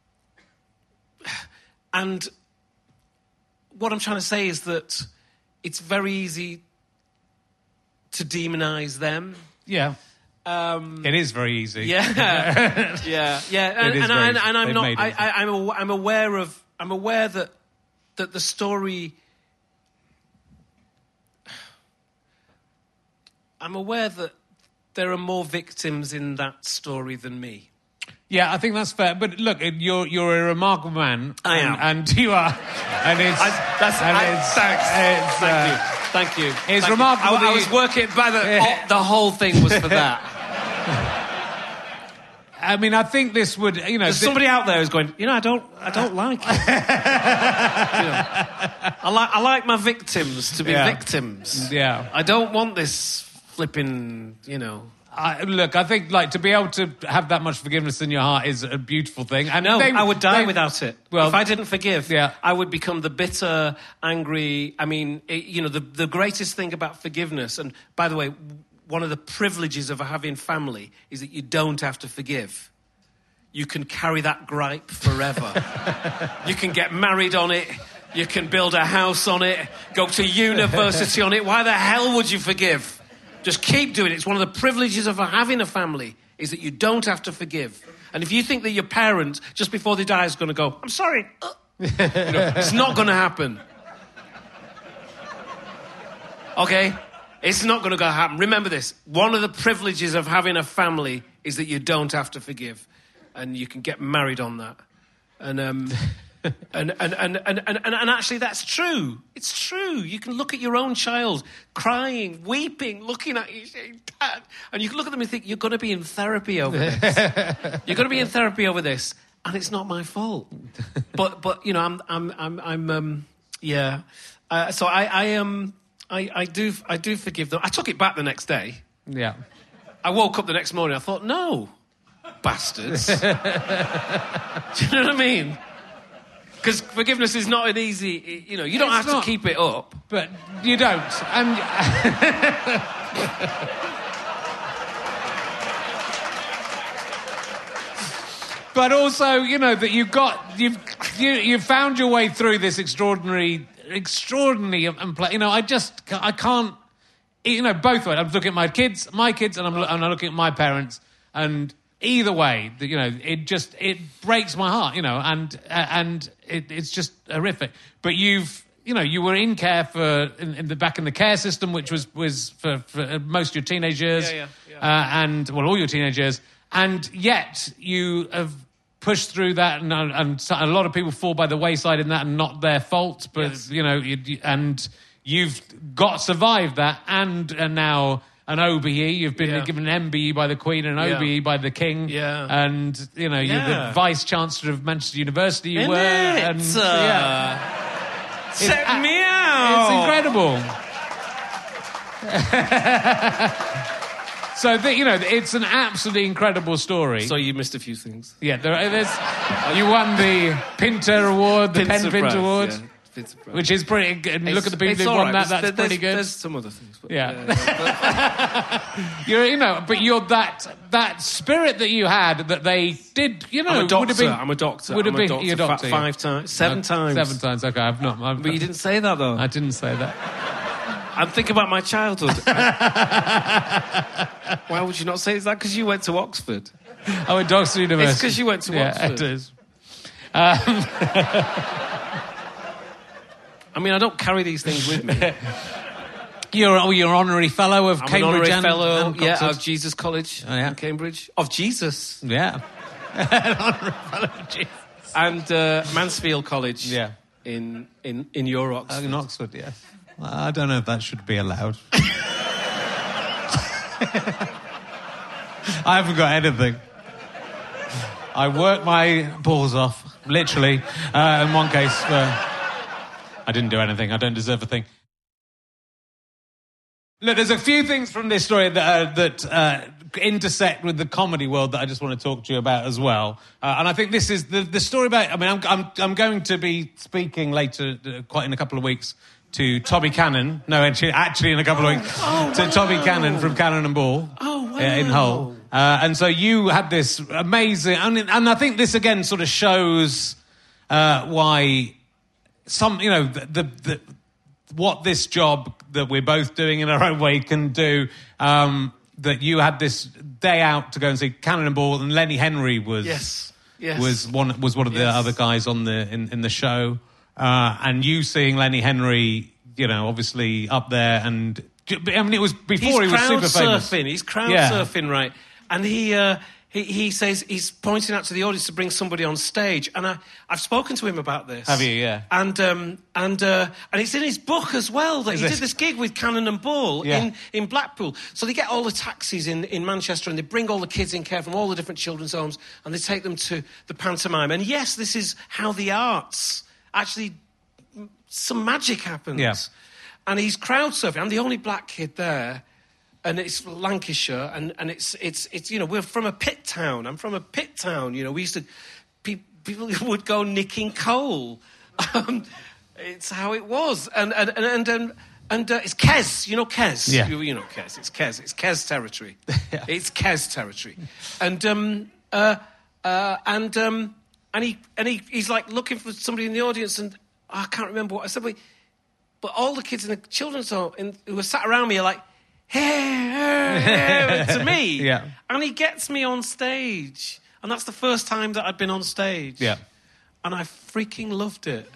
and what I'm trying to say is that it's very easy to demonize them. yeah, Um, it is very easy. yeah, yeah, yeah, and, It is and, very and, and I'm they've not. made I, it. I, I'm aw- I'm aware of. I'm aware that that the story. I'm aware that there are more victims in that story than me. Yeah, I think that's fair. But look, you're you're a remarkable man. I and, am. and you are, and it's I, that's and I, it's, thanks. it's, Thank uh, you. Thank you. it's Thank you. remarkable I, that I you- was working by the Yeah. oh, the whole thing was for that. I mean, I think this would, you know, There's thi- somebody out there who's going, you know, I don't, I don't like it. You know, I like, I like my victims to be Yeah. victims. Yeah. I don't want this flipping, you know. I, look, I think like to be able to have that much forgiveness in your heart is a beautiful thing. And No, they- I would die they- without it. Well, if I didn't forgive, yeah. I would become the bitter, angry. I mean, it, you know, the, the greatest thing about forgiveness, and by the way, one of the privileges of having family is that you don't have to forgive. You can carry that gripe forever. You can get married on it. You can build a house on it. Go to university on it. Why the hell would you forgive? Just keep doing it. It's one of the privileges of having a family is that you don't have to forgive. And if you think that your parent, just before they die, is going to go, I'm sorry. Uh, you know, it's not going to happen. Okay? It's not going to happen. Remember this. One of the privileges of having a family is that you don't have to forgive. And you can get married on that. And um, and, and, and, and, and, and actually that's true. It's true. You can look at your own child crying, weeping, looking at you saying, Dad. And you can look at them and think, you're going to be in therapy over this. You're going to be in therapy over this. And it's not my fault. But, but you know, I'm, I'm, I'm, I'm um, yeah. Uh, so I, I, um, I, I, do, I do forgive them. I took it back the next day. Yeah. I woke up the next morning, I thought, no. Bastards. Do you know what I mean? Because forgiveness is not an easy, you know, you don't It's have not. to keep it up. But you don't. And but also, you know, that you've got you've you you've found your way through this extraordinary, extraordinary, and you know, I just I can't. You know, both ways. I'm looking at my kids, my kids, and I'm, and I'm looking at my parents, and either way, you know, it just it breaks my heart, you know, and and it, it's just horrific. But you've, you know, you were in care for in, in the back in the care system, which was was for, for most of your teenage years, yeah, yeah, yeah. Uh, and well, all your teenage years, and yet you have pushed through that, and, and a lot of people fall by the wayside in that, and not their fault, but Yes. you know, you, and you've got survived that, and and now. An O B E, you've been Yeah. given an M B E by the Queen and an Yeah. O B E by the King. Yeah. And, you know, you're Yeah. the Vice-Chancellor of Manchester University you Isn't were. it? And, Uh, yeah. Check It's- me out. It's incredible. So, the, you know, it's an absolutely incredible story. So you missed a few things. yeah, there, there's, you won the Pinter Award, the Pen Pincer Pinter Prize, Award, yeah. Pincer Prize. which is pretty good. And look It's- at the people it's who've all won right. that, There's- that's there's, pretty good. There's some other things. But, Yeah. uh, but- You're, you know, but you're that that spirit that you had that they did, you know, I'm a would doctor. have been. I'm a doctor. Would have I'm been a doctor. you're a fa- doctor, yeah. five times, seven Uh, times. Seven times. Okay, I've not. I've, But you didn't say that though. I didn't say that. I'm thinking about my childhood. Why would you not say? Is that because you went to Oxford? I went to Oxford University. It's 'cause you went to yeah, Oxford. It is. I mean, I don't carry these things with me. You're oh, you're honorary fellow of I'm Cambridge an honorary and, fellow, and yeah, Oxford. of Jesus College Oh, yeah. in Cambridge. Of Jesus. Yeah. An honorary fellow of Jesus. And uh, Mansfield College Yeah. in, in, in your Oh, Oxford. in Oxford, yes. Well, I don't know if that should be allowed. I haven't got anything. I worked my balls off, literally, uh, in one case. Uh, I didn't do anything. I don't deserve a thing. Look, there's a few things from this story that, uh, that uh, intersect with the comedy world that I just want to talk to you about as well. Uh, and I think this is the, the story about... I mean, I'm, I'm, I'm going to be speaking later, uh, quite in a couple of weeks, to Tommy Cannon. No, actually, actually in a couple of weeks. Oh, to wow. Tommy Cannon from Cannon and Ball. Oh, wow. uh, in Hull. Uh, and so you had this amazing... And, and I think this, again, sort of shows uh, why some, you know, the, the, the what this job that we're both doing in our own way can do. Um, that you had this day out to go and see Cannon and Ball, and Lenny Henry was Yes, yes. was one was one of the Yes. other guys on the in, in the show, uh, and you seeing Lenny Henry, you know, obviously up there, and I mean it was before He's he was crowd super famous. surfing. He's crowd Yeah. surfing, right? And he, uh, he he says he's pointing out to the audience to bring somebody on stage. And I, I've spoken to him about this. Have you? Yeah. And um, and uh, and it's in his book as well that Is he it? did this gig with Cannon and Ball Yeah. in, in Blackpool. So they get all the taxis in, in Manchester and they bring all the kids in care from all the different children's homes and they take them to the pantomime. And yes, this is how the arts actually, some magic happens. Yeah. And he's crowd surfing. I'm the only black kid there. And it's Lancashire, and, and it's, it's, it's, you know, we're from a pit town. I'm from a pit town, you know. We used to, pe- people would go nicking coal. Um, it's how it was. And, and, and, and, and, and uh, it's Kes, you know Kes? Yeah. You, you know Kes, it's Kes. It's Kes territory. It's Kes territory. And, um, uh, uh, and, um, and, he, and he, he's like looking for somebody in the audience, and oh, I can't remember what I said, but, but all the kids in the children's home in, who were sat around me are like, hey, hey, hey, to me. Yeah. And he gets me on stage. And that's the first time that I'd been on stage. Yeah. And I freaking loved it.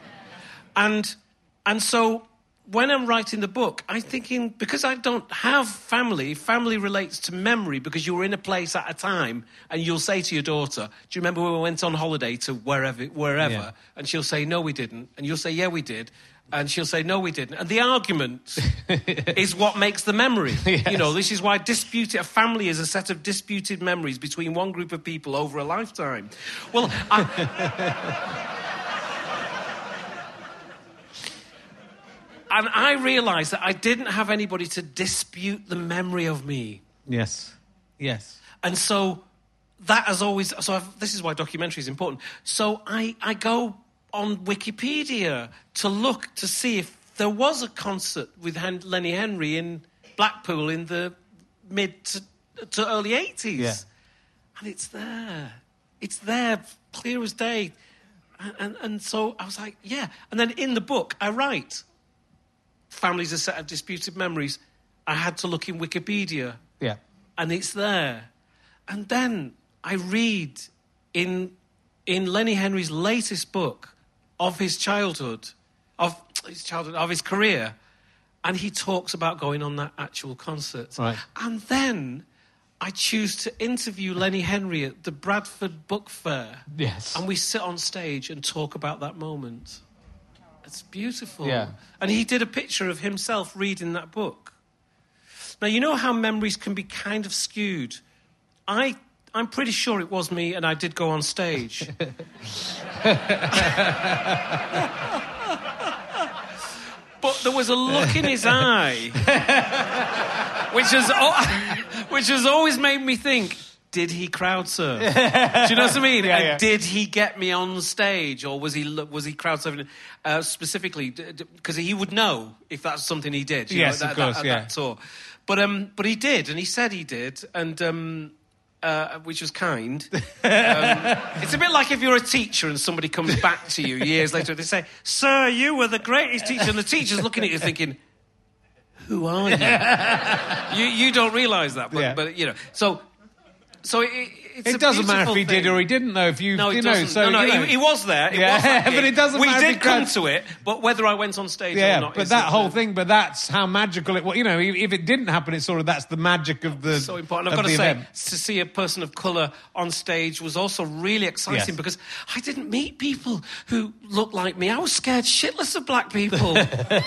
And and so when I'm writing the book, I'm thinking, because I don't have family, family relates to memory because you were in a place at a time and you'll say to your daughter, do you remember when we went on holiday to wherever, wherever? Yeah. And she'll say, no, we didn't. And you'll say, yeah, we did. And she'll say, no, we didn't. And the argument is what makes the memory. Yes. You know, this is why disputed, a family is a set of disputed memories between one group of people over a lifetime. Well, I... And I realised that I didn't have anybody to dispute the memory of me. Yes. Yes. And so that has always... So I've, this is why documentary is important. So I, I go on Wikipedia to look to see if there was a concert with Hen- Lenny Henry in Blackpool in the mid to, to early eighties. Yeah. And it's there. It's there, clear as day. And, and, and so I was like, yeah. And then in the book, I write... Families a set of disputed memories. I had to look in Wikipedia. Yeah. And it's there. And then I read in in Lenny Henry's latest book of his childhood, of his childhood, of his career, and he talks about going on that actual concert. Right. And then I choose to interview Lenny Henry at the Bradford Book Fair. Yes. And we sit on stage and talk about that moment. It's beautiful. Yeah. And he did a picture of himself reading that book. Now, you know how memories can be kind of skewed. I, I'm pretty sure it was me, and I did go on stage. But there was a look in his eye, which has, which has always made me think, did he crowd surf? Do you know what I mean? Yeah, And yeah. did he get me on stage, or was he was he crowd surfing uh, specifically? Because he would know if that's something he did. You Yes, know, of that, course, that, yeah. That tour. But um, but he did, and he said he did, and um, uh, which was kind. Um, it's a bit like if you're a teacher and somebody comes back to you years later, they say, "Sir, you were the greatest teacher," and the teacher's looking at you thinking, "Who are you?" you you don't realise that, but Yeah. but you know, so. So it, it's It a doesn't matter if beautiful he did thing. or he didn't, though. If you, No, you it know, doesn't. so no, no, you know. he, he was there. It Yeah, was that but gig. it doesn't We matter if did he come crowd- to it, but whether I went on stage Yeah, or not, but is that it- whole thing, but that's how magical it was. You know, if, if it didn't happen, it's sort of that's the magic of the. so important. I've of got to the say, event. to see a person of colour on stage was also really exciting Yes. because I didn't meet people who looked like me. I was scared shitless of black people.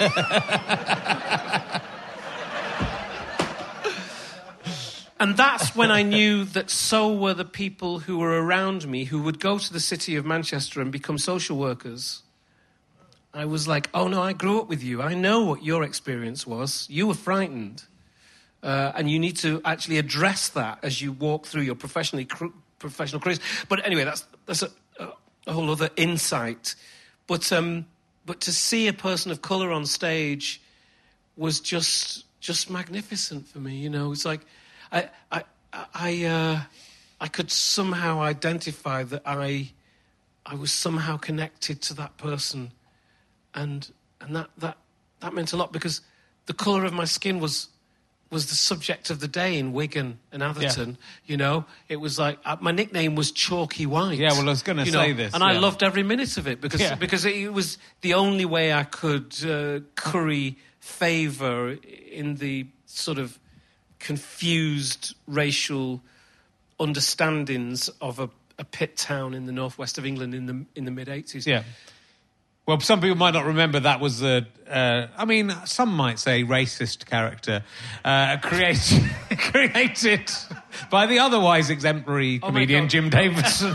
And that's when I knew that so were the people who were around me who would go to the city of Manchester and become social workers. I was like, oh no, I grew up with you. I know what your experience was. You were frightened. Uh, and you need to actually address that as you walk through your professionally cr- professional careers. But anyway, that's that's a, a whole other insight. But um, but to see a person of colour on stage was just just magnificent for me. You know, it's like I I I uh, I could somehow identify that I I was somehow connected to that person, and and that that that meant a lot because the colour of my skin was. was the subject of the day in Wigan and Atherton. You know, it was like uh, my nickname was Chalky White. Yeah, well, I was gonna you say know, this, and I yeah. loved every minute of it because Yeah. because it was the only way I could uh, curry favour in the sort of confused racial understandings of a, a pit town in the northwest of England in the in the mid eighties. Yeah. Well, some people might not remember that was a, uh, I mean, some might say racist character uh, created, created by the otherwise exemplary Oh my comedian God. Jim Davidson.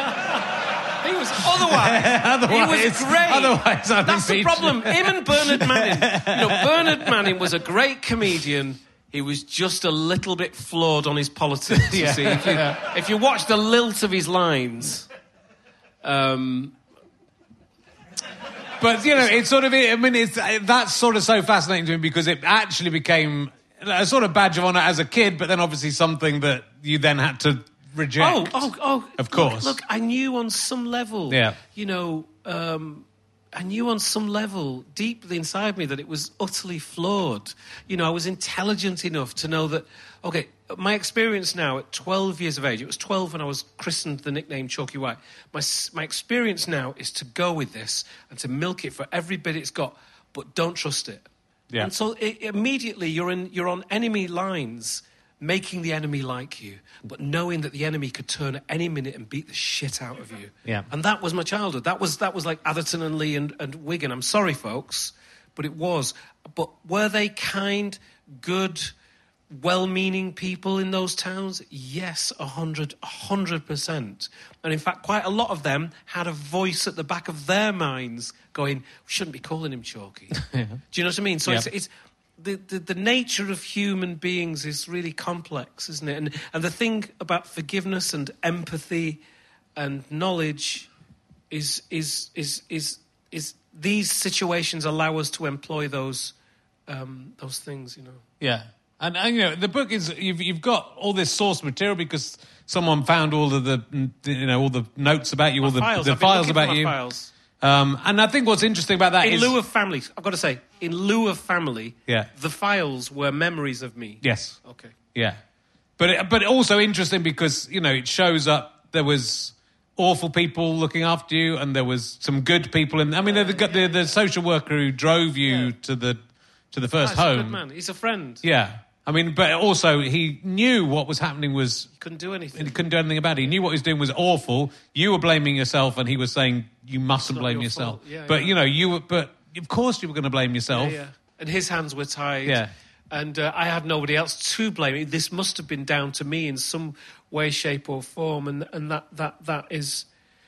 He was otherwise. Otherwise- he was great. otherwise That's the unimpeached. problem. Him and Bernard Manning. You know, Bernard Manning was a great comedian. He was just a little bit flawed on his politics. You Yeah. see, if you, if you watch the lilt of his lines, um, But, you know, it's sort of, I mean, it's that's sort of so fascinating to me because it actually became a sort of badge of honour as a kid, but then obviously something that you then had to reject. oh, oh, oh, Of look, course. Look, I knew on some level. Yeah. You know. Um, I knew on some level, deeply inside me, that it was utterly flawed. You know, I was intelligent enough to know that, okay, my experience now at twelve years of age, it was twelve when I was christened the nickname Chalky White. My, s- my experience now is to go with this and to milk it for every bit it's got, but don't trust it. Yeah. And so it, immediately you're, in, you're on enemy lines, making the enemy like you, but knowing that the enemy could turn at any minute and beat the shit out of you. Yeah. And that was my childhood. That was that was like Atherton and Lee and, and Wigan. I'm sorry, folks, but it was. But were they kind, good, well-meaning people in those towns? Yes, a hundred, a hundred percent. And in fact, quite a lot of them had a voice at the back of their minds going, we shouldn't be calling him Chalky. Do you know what I mean? So Yeah. it's... it's The, the the nature of human beings is really complex, isn't it? And and the thing about forgiveness and empathy and knowledge is is is is is these situations allow us to employ those um, those things, you know. Yeah. And, and, you know, the book is, you've, you've got all this source material because someone found all of the, you know, all the notes about you, all the, files. the I've been files looking for about my you. files. Um, and I think what's interesting about that In is... lieu of family, I've got to say, in lieu of family, Yeah. the files were memories of me. Yes. Okay. Yeah. But it, but also interesting because, you know, it shows up there was awful people looking after you and there was some good people. In, I mean, the, the, the social worker who drove you yeah. to the to the first oh, home. He's a good man. He's a friend. Yeah. I mean, but also he knew what was happening was... He couldn't do anything. He couldn't do anything about it. He knew what he was doing was awful. You were blaming yourself and he was saying you mustn't blame your yourself. Yeah, but, yeah. you know, you were... But of course you were going to blame yourself. Yeah, yeah. And his hands were tied. Yeah. And uh, I had nobody else to blame. This must have been down to me in some way, shape or form. And, and that, that, that is,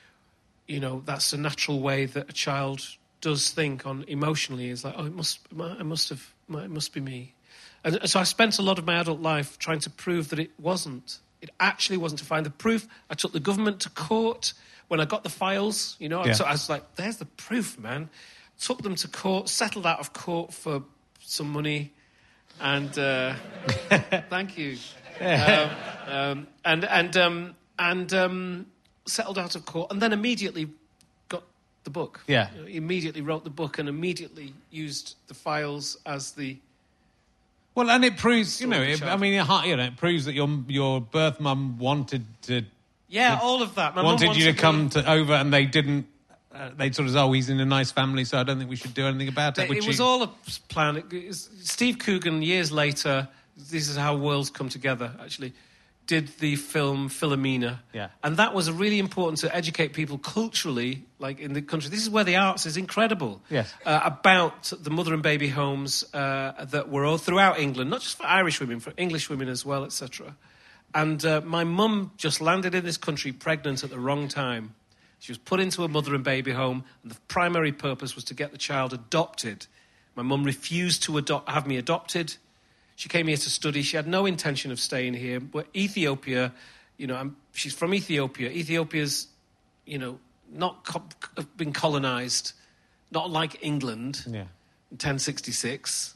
you know, that's a natural way that a child does think on emotionally. Is like, oh, it must, it must have, it must be me. And so I spent a lot of my adult life trying to prove that it wasn't. It actually wasn't. To find the proof, I took the government to court. When I got the files, you know, yeah. so I was like, there's the proof, man. Took them to court, settled out of court for some money, and uh, thank you. um, um, and and um, and um, settled out of court, and then immediately got the book. Yeah. You know, immediately wrote the book and immediately used the files as the... Well, and it proves, you know, it, I mean, you know, it proves that your your birth mum wanted to... Yeah, to, all of that. My wanted, wanted you to me. come to over and they didn't... Uh, they sort of said, oh, he's in a nice family, so I don't think we should do anything about it. It, it was you... all a plan. It, it was, Steve Coogan, years later, this is how worlds come together, actually, did the film Philomena. Yeah. And that was really important to educate people culturally, like in the country. This is where the arts is incredible. Yes. Uh, about the mother and baby homes uh, that were all throughout England, not just for Irish women, for English women as well, et cetera. And uh, my mum just landed in this country pregnant at the wrong time. She was put into a mother and baby home, and the primary purpose was to get the child adopted. My mum refused to adopt, have me adopted. She came here to study. She had no intention of staying here. But Ethiopia, you know, I'm, she's from Ethiopia. Ethiopia's, you know, not co- been colonised, not like England yeah. in ten sixty-six.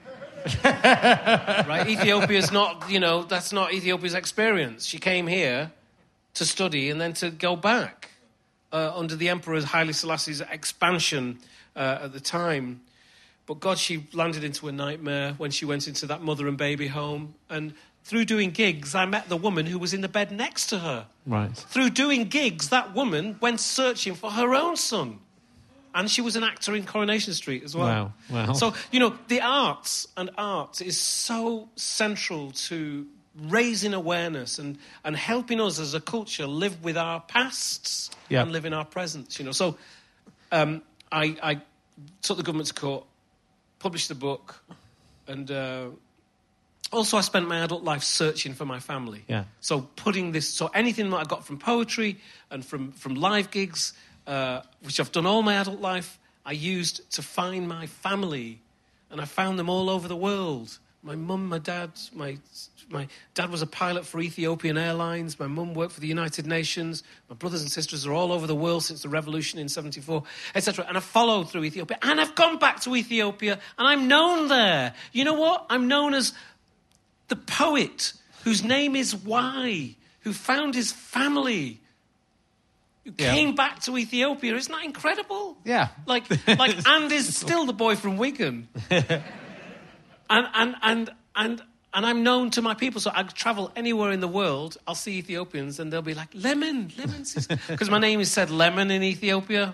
Right? Ethiopia's not, you know, that's not Ethiopia's experience. She came here to study and then to go back. Uh, under the Emperor Haile Selassie's expansion uh, at the time. But God, she landed into a nightmare when she went into that mother and baby home. And through doing gigs, I met the woman who was in the bed next to her. Right. Through doing gigs, that woman went searching for her own son. And she was an actor in Coronation Street as well. Wow, wow. So, you know, the arts and art is so central to raising awareness and, and helping us as a culture live with our pasts yeah. and live in our presents, you know. So um, I, I took the government to court, published the book, and uh, also I spent my adult life searching for my family. Yeah. So putting this, so anything that I got from poetry and from, from live gigs, uh, which I've done all my adult life, I used to find my family. And I found them all over the world. My mum, my dad, my my dad was a pilot for Ethiopian Airlines. My mum worked for the United Nations. My brothers and sisters are all over the world since the revolution in seventy-four, et cetera. And I followed through Ethiopia. And I've gone back to Ethiopia, and I'm known there. You know what? I'm known as the poet whose name is Y, who found his family, who yeah. came back to Ethiopia. Isn't that incredible? Yeah. Like, like and is still the boy from Wigan. and, and, and, and, and I'm known to my people, so I travel anywhere in the world, I'll see Ethiopians, and they'll be like, Lemon, Lemon. Because my name is said Lemon in Ethiopia.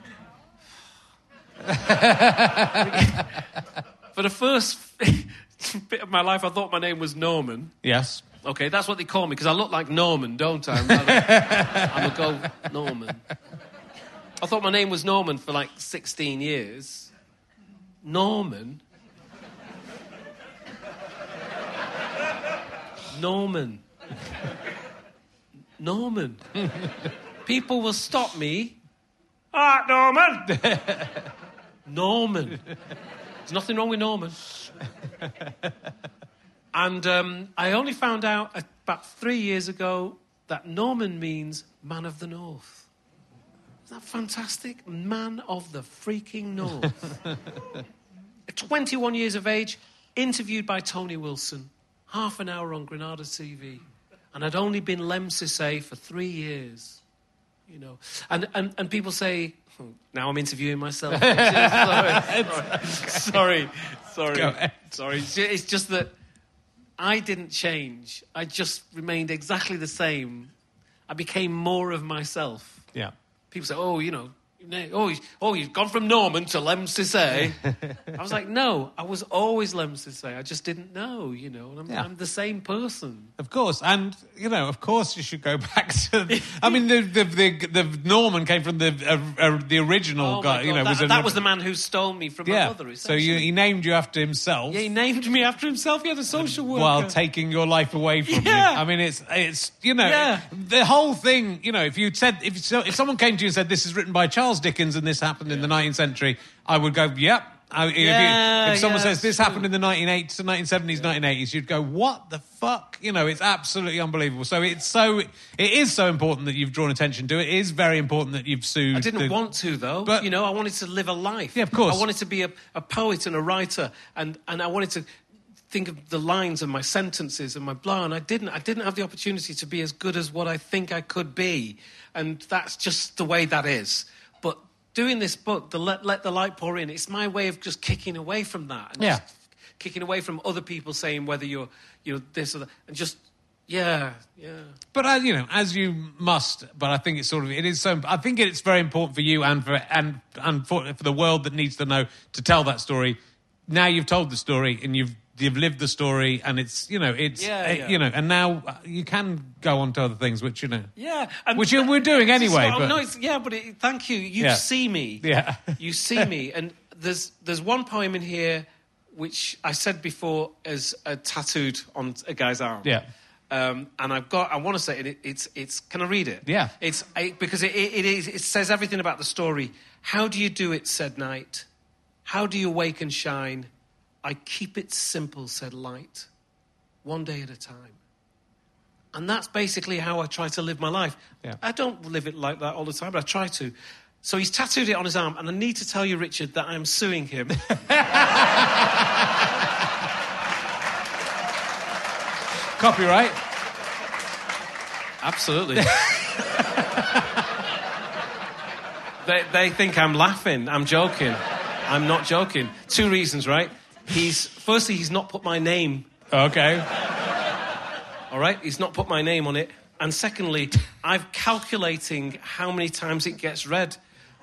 For the first bit of my life, I thought my name was Norman. Yes. Okay, that's what they call me, because I look like Norman, don't I? I'm a, I'm a go Norman. I thought my name was Norman for like sixteen years. Norman? Norman. Norman. People will stop me. Ah, Norman! Norman. There's nothing wrong with Norman. And um, I only found out about three years ago that Norman means man of the north. Isn't that fantastic? Man of the freaking north. At twenty-one years of age, interviewed by Tony Wilson, half an hour on Granada T V. And I'd only been Lem Sisse for three years. You know, and, and, and people say, oh, now I'm interviewing myself. sorry, sorry, sorry, sorry. sorry. It's just that I didn't change. I just remained exactly the same. I became more of myself. Yeah. People say, oh, you know, oh, oh, you've gone from Norman to Lems to say. I was like, no, I was always Lems to say. I just didn't know, you know, and I'm, Yeah. I'm the same person. Of course, and you know, of course, you should go back to. I mean, the the the, the Norman came from the uh, uh, the original Oh my guy. God, You know, that, was a, that was the man who stole me from yeah. my mother. So you, he named you after himself. Yeah, he named me after himself. He had a social worker. While taking your life away from Yeah. you. I mean, it's it's you know Yeah. the whole thing. You know, if you said if so, if someone came to you and said this is written by Charles Dickens and this happened in the nineteenth century, I would go, yep. I, if, Yeah, you, if someone yeah, says this true. happened in the nineteen eighties to nineteen seventies, nineteen eighties, you'd go, what the fuck? You know, it's absolutely unbelievable. So it's so it is so important that you've drawn attention to it. It is very important that you've sued. I didn't the, want to, though. But- you know, I wanted to live a life. Yeah, of course. I wanted to be a, a poet and a writer, and, and I wanted to think of the lines and my sentences and my blah, and I didn't. I didn't have the opportunity to be as good as what I think I could be, and that's just the way that is. But doing this book, the Let, Let the Light Pour In, it's my way of just kicking away from that. And Yeah. just kicking away from other people saying whether you're, you know, this or that. And just, yeah, yeah. But uh, you know, as you must. But I think it's sort of it is so. I think it's very important for you and for and and for, for the world that needs to know to tell that story. Now you've told the story and you've you've lived the story, and it's you know it's Yeah, uh, yeah. you know, and now you can go on to other things, which you know. Yeah, and Which you- we're doing this is anyway, what- but- no, it's, yeah, but it, thank you. You Yeah. see me. Yeah. You see me, and there's there's one poem in here which I said before is uh, tattooed on a guy's arm. Yeah. Um, and I've got. I want to say it. It's. It's. Can I read it? Yeah. It's I, because it, it, it is. It says everything about the story. How do you do it? Said night. How do you wake and shine? I keep it simple. Said light. One day at a time. And that's basically how I try to live my life. Yeah. I don't live it like that all the time, but I try to. So he's tattooed it on his arm, and I need to tell you, Richard, that I'm suing him. Copyright. Absolutely. they, they think I'm laughing. I'm joking. I'm not joking. Two reasons, right? He's firstly, he's not put my name. Okay. All right, he's not put my name on it. And secondly, I'm calculating how many times it gets read.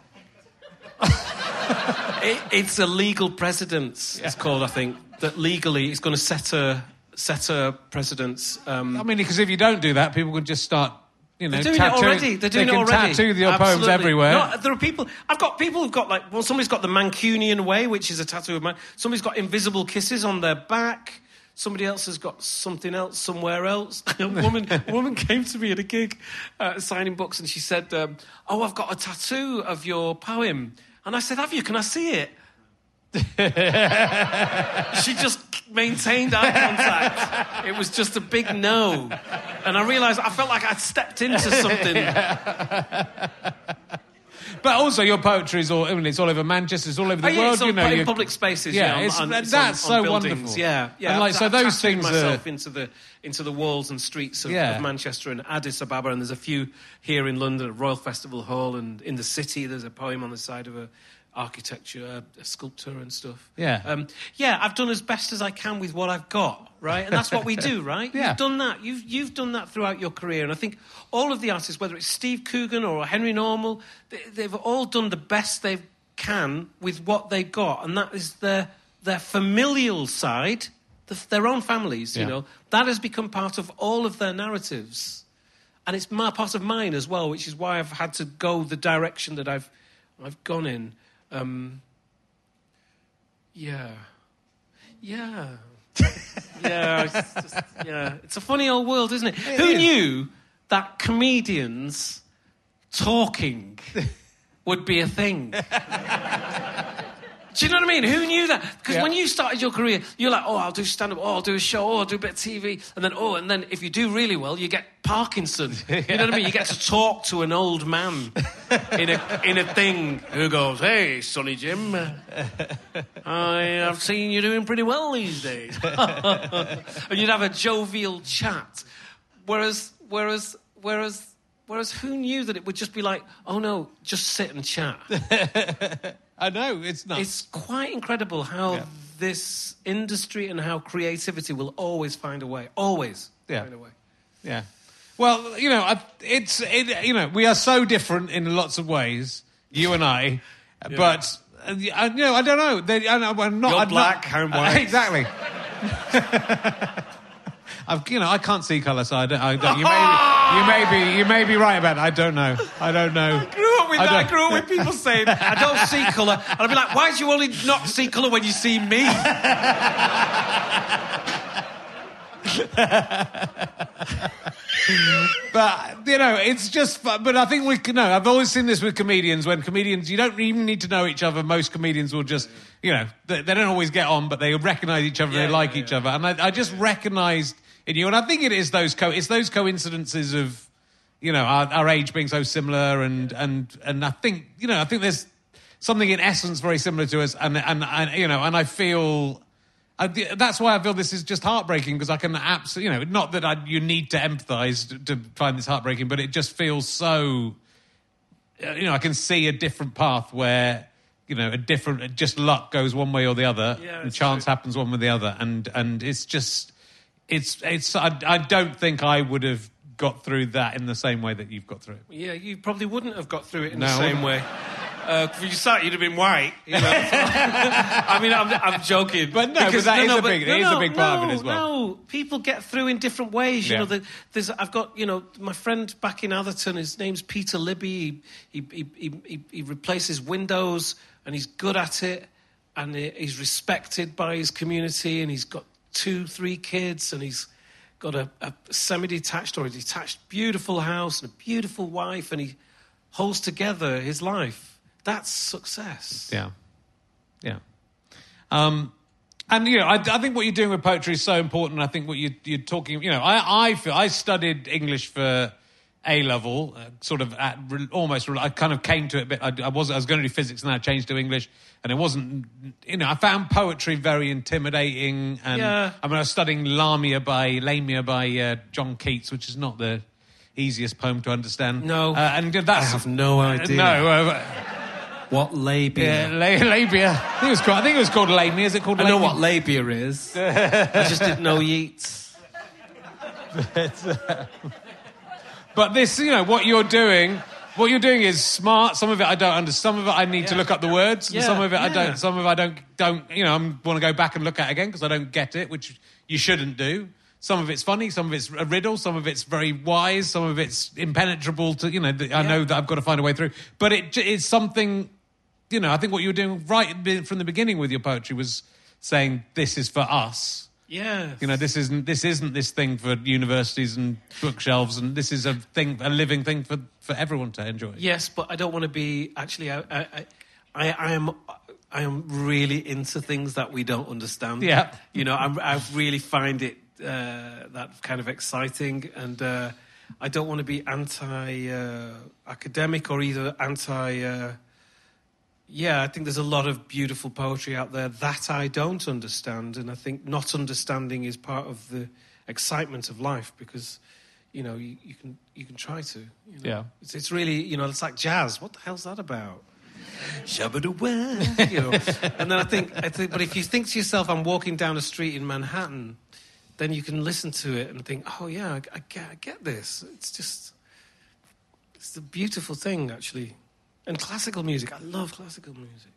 it, it's a legal precedence. It's called, I think, that legally it's going to set a set a precedence. Um, I mean, because if you don't do that, people can just start, you know, They're doing tattoo- it already. They're doing they it can already. tattoo your poems Absolutely. everywhere. No, there are people. I've got people who've got like. Well, somebody's got the Mancunian Way, which is a tattoo of mine. Somebody's got invisible kisses on their back. Somebody else has got something else somewhere else. a woman, a woman came to me at a gig, uh, signing books, and she said, um, "Oh, I've got a tattoo of your poem." And I said, "Have you? Can I see it?" She just maintained eye contact. It was just a big no. And I realised I felt like I'd stepped into something. But also, your poetry is all, I mean, it's all over Manchester, it's all over the Oh, yeah, world, it's on, you know. in you- public spaces, Yeah, yeah. on- it's- on- it's that's on- on so buildings. wonderful. Yeah, yeah. And, like, I've- so I've those tattooed things are- myself into the into the walls and streets of, Yeah. of Manchester and Addis Ababa, and there's a few here in London at Royal Festival Hall, and in the city there's a poem on the side of a architecture, a sculpture and stuff. Yeah. um, yeah. I've done as best as I can with what I've got, right? And that's what we do, right? Yeah. You've done that. You've you've done that throughout your career, and I think all of the artists, whether it's Steve Coogan or Henry Normal, they, they've all done the best they can with what they've got, and that is their their familial side, the, their own families. You Yeah. know, that has become part of all of their narratives, and it's my, part of mine as well, which is why I've had to go the direction that I've I've gone in. Um, yeah, yeah, yeah, it's just, yeah. It's a funny old world, isn't it? Who is. knew that comedians talking would be a thing? Do you know what I mean? Who knew that? Because Yeah. when you started your career, you're like, oh, I'll do stand-up, oh, I'll do a show, oh, I'll do a bit of T V, and then, oh, and then if you do really well, you get Parkinson. You know what I mean? You get to talk to an old man in a in a thing who goes, hey, Sonny Jim, I have seen you doing pretty well these days. And you'd have a jovial chat. Whereas, whereas, whereas, whereas who knew that it would just be like, oh, no, just sit and chat. I know, it's not. It's quite incredible how Yeah. this industry and how creativity will always find a way. Always Yeah. find a way. Yeah. Well, you know, I, it's it, you know, we are so different in lots of ways, you and I, but uh, I, you know, I don't know. They, I, I'm not. You're I'm black, not, I'm white. Exactly. I've, you know, I can't see colour, so I don't. I don't you, may, you may be, you may be right about that. I don't know. I don't know. I grew up with I that. I don't- grew up with people saying, I don't see colour. And I'd be like, why do you only not see colour when you see me? But, you know, it's just... But I think we can... No, I've always seen this with comedians. When comedians... You don't even need to know each other. Most comedians will just... You know, they, they don't always get on, but they recognise each other, Yeah, they like yeah, each yeah. other. And I, I just recognised in you... And I think it is those... Co- it's those coincidences of, you know, our, our age being so similar. And, and, and I think, you know, I think there's something in essence very similar to us. And, and, and you know, and I feel... I, that's why I feel this is just heartbreaking, because I can absolutely, you know, not that I, you need to empathise to, to find this heartbreaking, but it just feels so, you know, I can see a different path where, you know, a different, just luck goes one way or the other, Yeah, and that's chance true. happens one way or the other, and and it's just, it's, it's, I, I don't think I would have got through that in the same way that you've got through it. Yeah, you probably wouldn't have got through it in No, the I same wouldn't. way. Uh, if you start, you'd have been white. You know? I mean, I'm, I'm joking. But no, but that is a big- it is a big part of it as well. No, people get through in different ways. You Yeah. know, the, there's, I've got, you know, my friend back in Atherton, his name's Peter Libby. He, he, he, he, he replaces windows, and he's good at it, and he- he's respected by his community, and he's got two, three kids, and he's got a, a semi-detached or a detached beautiful house and a beautiful wife, and he holds together his life. That's success. Yeah, yeah. Um, and you know, I, I think what you're doing with poetry is so important. I think what you, you're talking, you know, I, I feel I studied English for A level, uh, sort of at re, almost. I kind of came to it a bit. I, I was I was going to do physics, and then I changed to English, and it wasn't. You know, I found poetry very intimidating. And Yeah. I mean, I was studying Lamia by Lamia by uh, John Keats, which is not the easiest poem to understand. No. uh, and that's I have no idea. No. Uh, What labia? Yeah, la- labia. I think it was called. I think it was called Lamia. Is it called? I know labia? what labia is. I just didn't know Yeats. But this, you know, what you're doing, what you're doing is smart. Some of it I don't understand. Some of it I need to look up the words. Yeah, And some of it I yeah. don't. Some of it I don't. Don't. You know, I want to go back and look at it again because I don't get it, which you shouldn't do. Some of it's funny. Some of it's a riddle. Some of it's very wise. Some of it's impenetrable to, you know, that I know that I've got to find a way through. But it it's something. You know, I think what you were doing right from the beginning with your poetry was saying this is for us. Yeah. You know, this isn't this isn't this thing for universities and bookshelves, and this is a thing, a living thing for, for everyone to enjoy. Yes, but I don't want to be. Actually, I, I, I, I am. I am really into things that we don't understand. Yeah. You know, I, I really find it uh, that kind of exciting, and uh, I don't want to be anti-academic uh, or either anti. Uh, Yeah, I think there's a lot of beautiful poetry out there that I don't understand, and I think not understanding is part of the excitement of life because, you know, you, you can you can try to. You know? Yeah. it's, it's really, you know, it's like jazz. What the hell's that about? Shabba-da-wah, you know. And then I think, I think, but if you think to yourself, I'm walking down a street in Manhattan, then you can listen to it and think, oh yeah, I, I, get, I get this. It's just, it's a beautiful thing, actually. And classical music. I love classical music.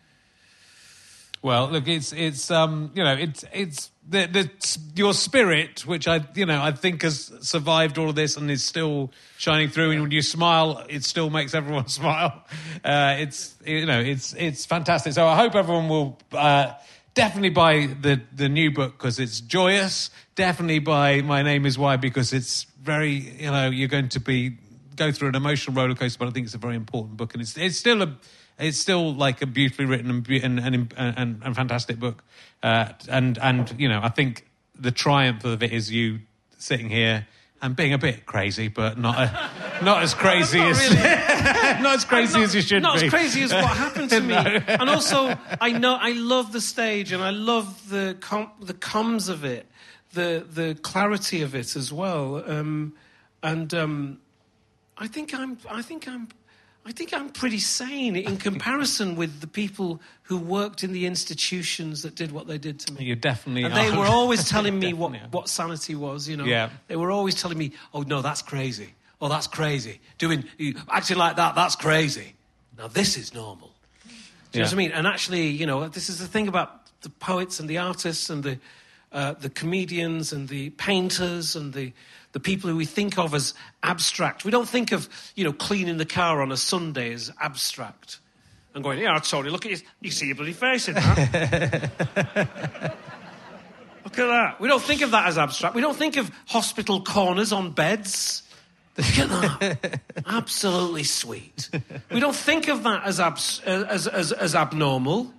Well, look, it's it's um you know it's it's the the your spirit, which I you know I think has survived all of this and is still shining through. And when you smile, it still makes everyone smile. Uh, it's you know it's it's fantastic. So I hope everyone will uh, definitely buy the the new book because it's joyous. Definitely buy My Name Is Why because it's very you know you're going to be. Go through an emotional roller coaster, but I think it's a very important book, and it's it's still a it's still like a beautifully written and and and, and, and fantastic book. Uh, and and you know, I think the triumph of it is you sitting here and being a bit crazy, but not a, not as crazy not as really. not as crazy not, as you should not be. as crazy as what happened to me. No. And also, I know I love the stage, and I love the com- the comms of it, the the clarity of it as well. Um, and um, I think I'm. I think I'm. I think I'm pretty sane in comparison with the people who worked in the institutions that did what they did to me. You definitely and are. they were always telling me what, Definitely are. what sanity was, you know. Yeah. They were always telling me, oh, no, that's crazy. Oh, that's crazy. Doing, acting like that, that's crazy. Now, this is normal. Do you Yeah. know what I mean? And actually, you know, this is the thing about the poets and the artists and the uh, the comedians and the painters and the the people who we think of as abstract. We don't think of, you know, cleaning the car on a Sunday as abstract. And going, yeah, Tony, look at you. You see your bloody face in that. Look at that. We don't think of that as abstract. We don't think of hospital corners on beds. Look at that. Absolutely sweet. We don't think of that as abs- as, as, as abnormal.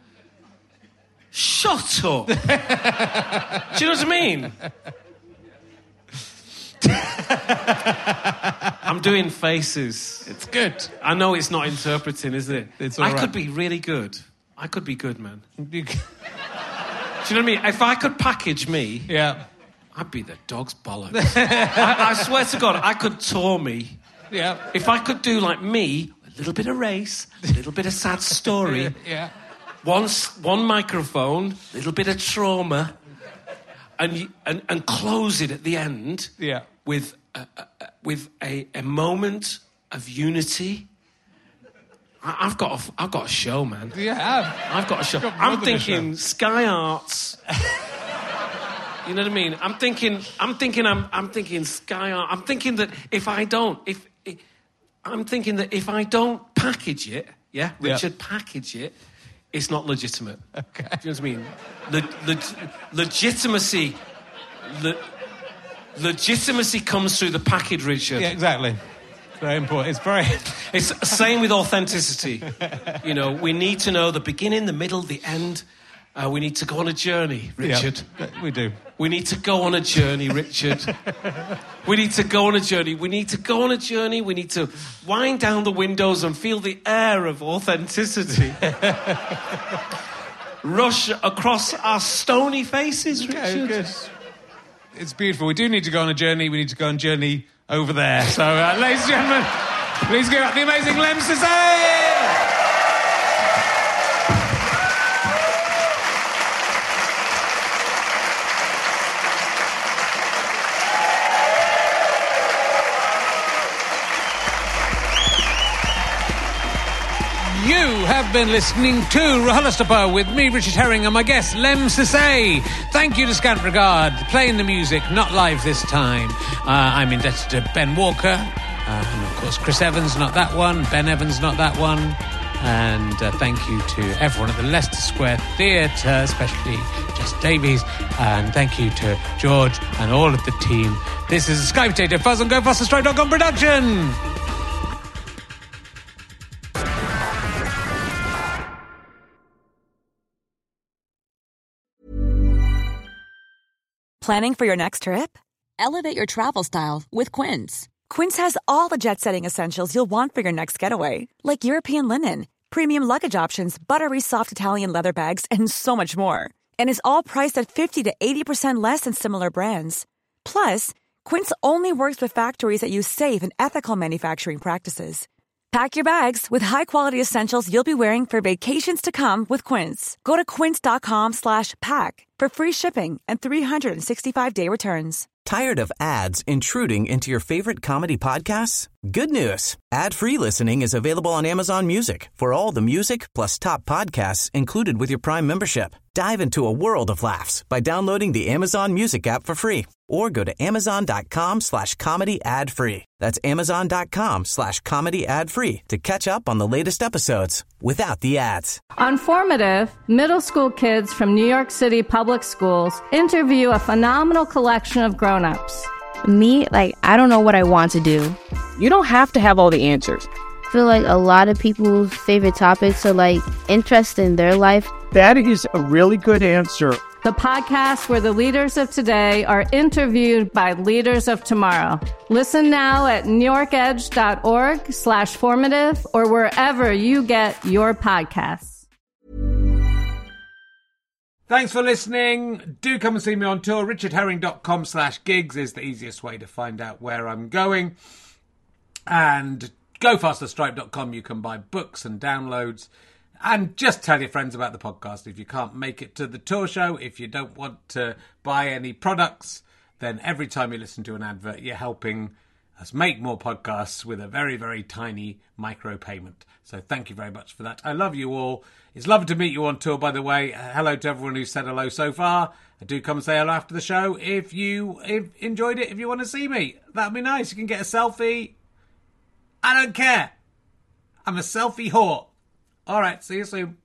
Shut up. Do you know what I mean? I'm doing faces. It's good. I know it's not interpreting, is it? It's all I right. could be really good. I could be good, man. You- Do you know what I mean? If I could package me, yeah. I'd be the dog's bollocks. I, I swear to God, I could tour me. Yeah. If I could do like me, a little bit of race, a little bit of sad story, Yeah. one, s- one microphone, a little bit of trauma, and, y- and, and close it at the end Yeah. with, a, a, a- with a, a moment of unity. I, I've, got a, I've got a show, man. Yeah. I've got a show. Got more I'm than a thinking Sky Arts. You know what I mean? I'm thinking. I'm thinking. I'm. I'm thinking Sky Art. I'm thinking that if I don't, if, if I'm thinking that if I don't package it, yeah, Yeah. Richard, package it, it's not legitimate. Okay. Do you know what I mean? Le- le- legitimacy. Le- legitimacy comes through the package, Richard. Yeah, exactly. Very important. It's very... It's the same with authenticity. You know, we need to know the beginning, the middle, the end. Uh, we need to go on a journey, Richard. Yeah, we do. We need to go on a journey, Richard. We need to go on a journey. We need to go on a journey. We need to wind down the windows and feel the air of authenticity. Rush across our stony faces, Richard. Yeah, good. It's beautiful. We do need to go on a journey. We need to go on a journey over there. So, uh, ladies and gentlemen, please give up the amazing Lem Sissay! You have been listening to RHLSTP with me, Richard Herring, and my guest, Lem Sissay. Thank you to Scant Regard, playing the music, not live this time. Uh, I'm indebted to Ben Walker, uh, and of course Chris Evans, not that one, Ben Evans, not that one. And uh, thank you to everyone at the Leicester Square Theatre, especially Jess Davies. And thank you to George and all of the team. This is a Sky Potato Fuzz on Go Faster Strike dot com production. Planning for your next trip? Elevate your travel style with Quince. Quince has all the jet-setting essentials you'll want for your next getaway, like European linen, premium luggage options, buttery soft Italian leather bags, and so much more. And is all priced at fifty to eighty percent less than similar brands. Plus, Quince only works with factories that use safe and ethical manufacturing practices. Pack your bags with high-quality essentials you'll be wearing for vacations to come with Quince. Go to quince.com slash pack for free shipping and three sixty-five day returns. Tired of ads intruding into your favorite comedy podcasts? Good news. Ad-free listening is available on Amazon Music for all the music plus top podcasts included with your Prime membership. Dive into a world of laughs by downloading the Amazon Music app for free or go to amazon.com slash comedy ad free. That's amazon.com slash comedy ad free to catch up on the latest episodes without the ads. On Formative, middle school kids from New York City public schools interview a phenomenal collection of grown-ups. Me, like, I don't know what I want to do. You don't have to have all the answers. I feel like a lot of people's favorite topics are like interest in their life. That is a really good answer. The podcast where the leaders of today are interviewed by leaders of tomorrow. Listen now at newyorkedge.org slash formative or wherever you get your podcasts. Thanks for listening. Do come and see me on tour. richardherring.com slash gigs is the easiest way to find out where I'm going. And go faster stripe dot com. You can buy books and downloads. And just tell your friends about the podcast. If you can't make it to the tour show, if you don't want to buy any products, then every time you listen to an advert, you're helping us make more podcasts with a very, very tiny micro payment. So thank you very much for that. I love you all. It's lovely to meet you on tour, by the way. Uh, hello to everyone who's said hello so far. I do come and say hello after the show if you if enjoyed it, if you want to see me. That'd be nice. You can get a selfie. I don't care. I'm a selfie whore. All right, see you soon.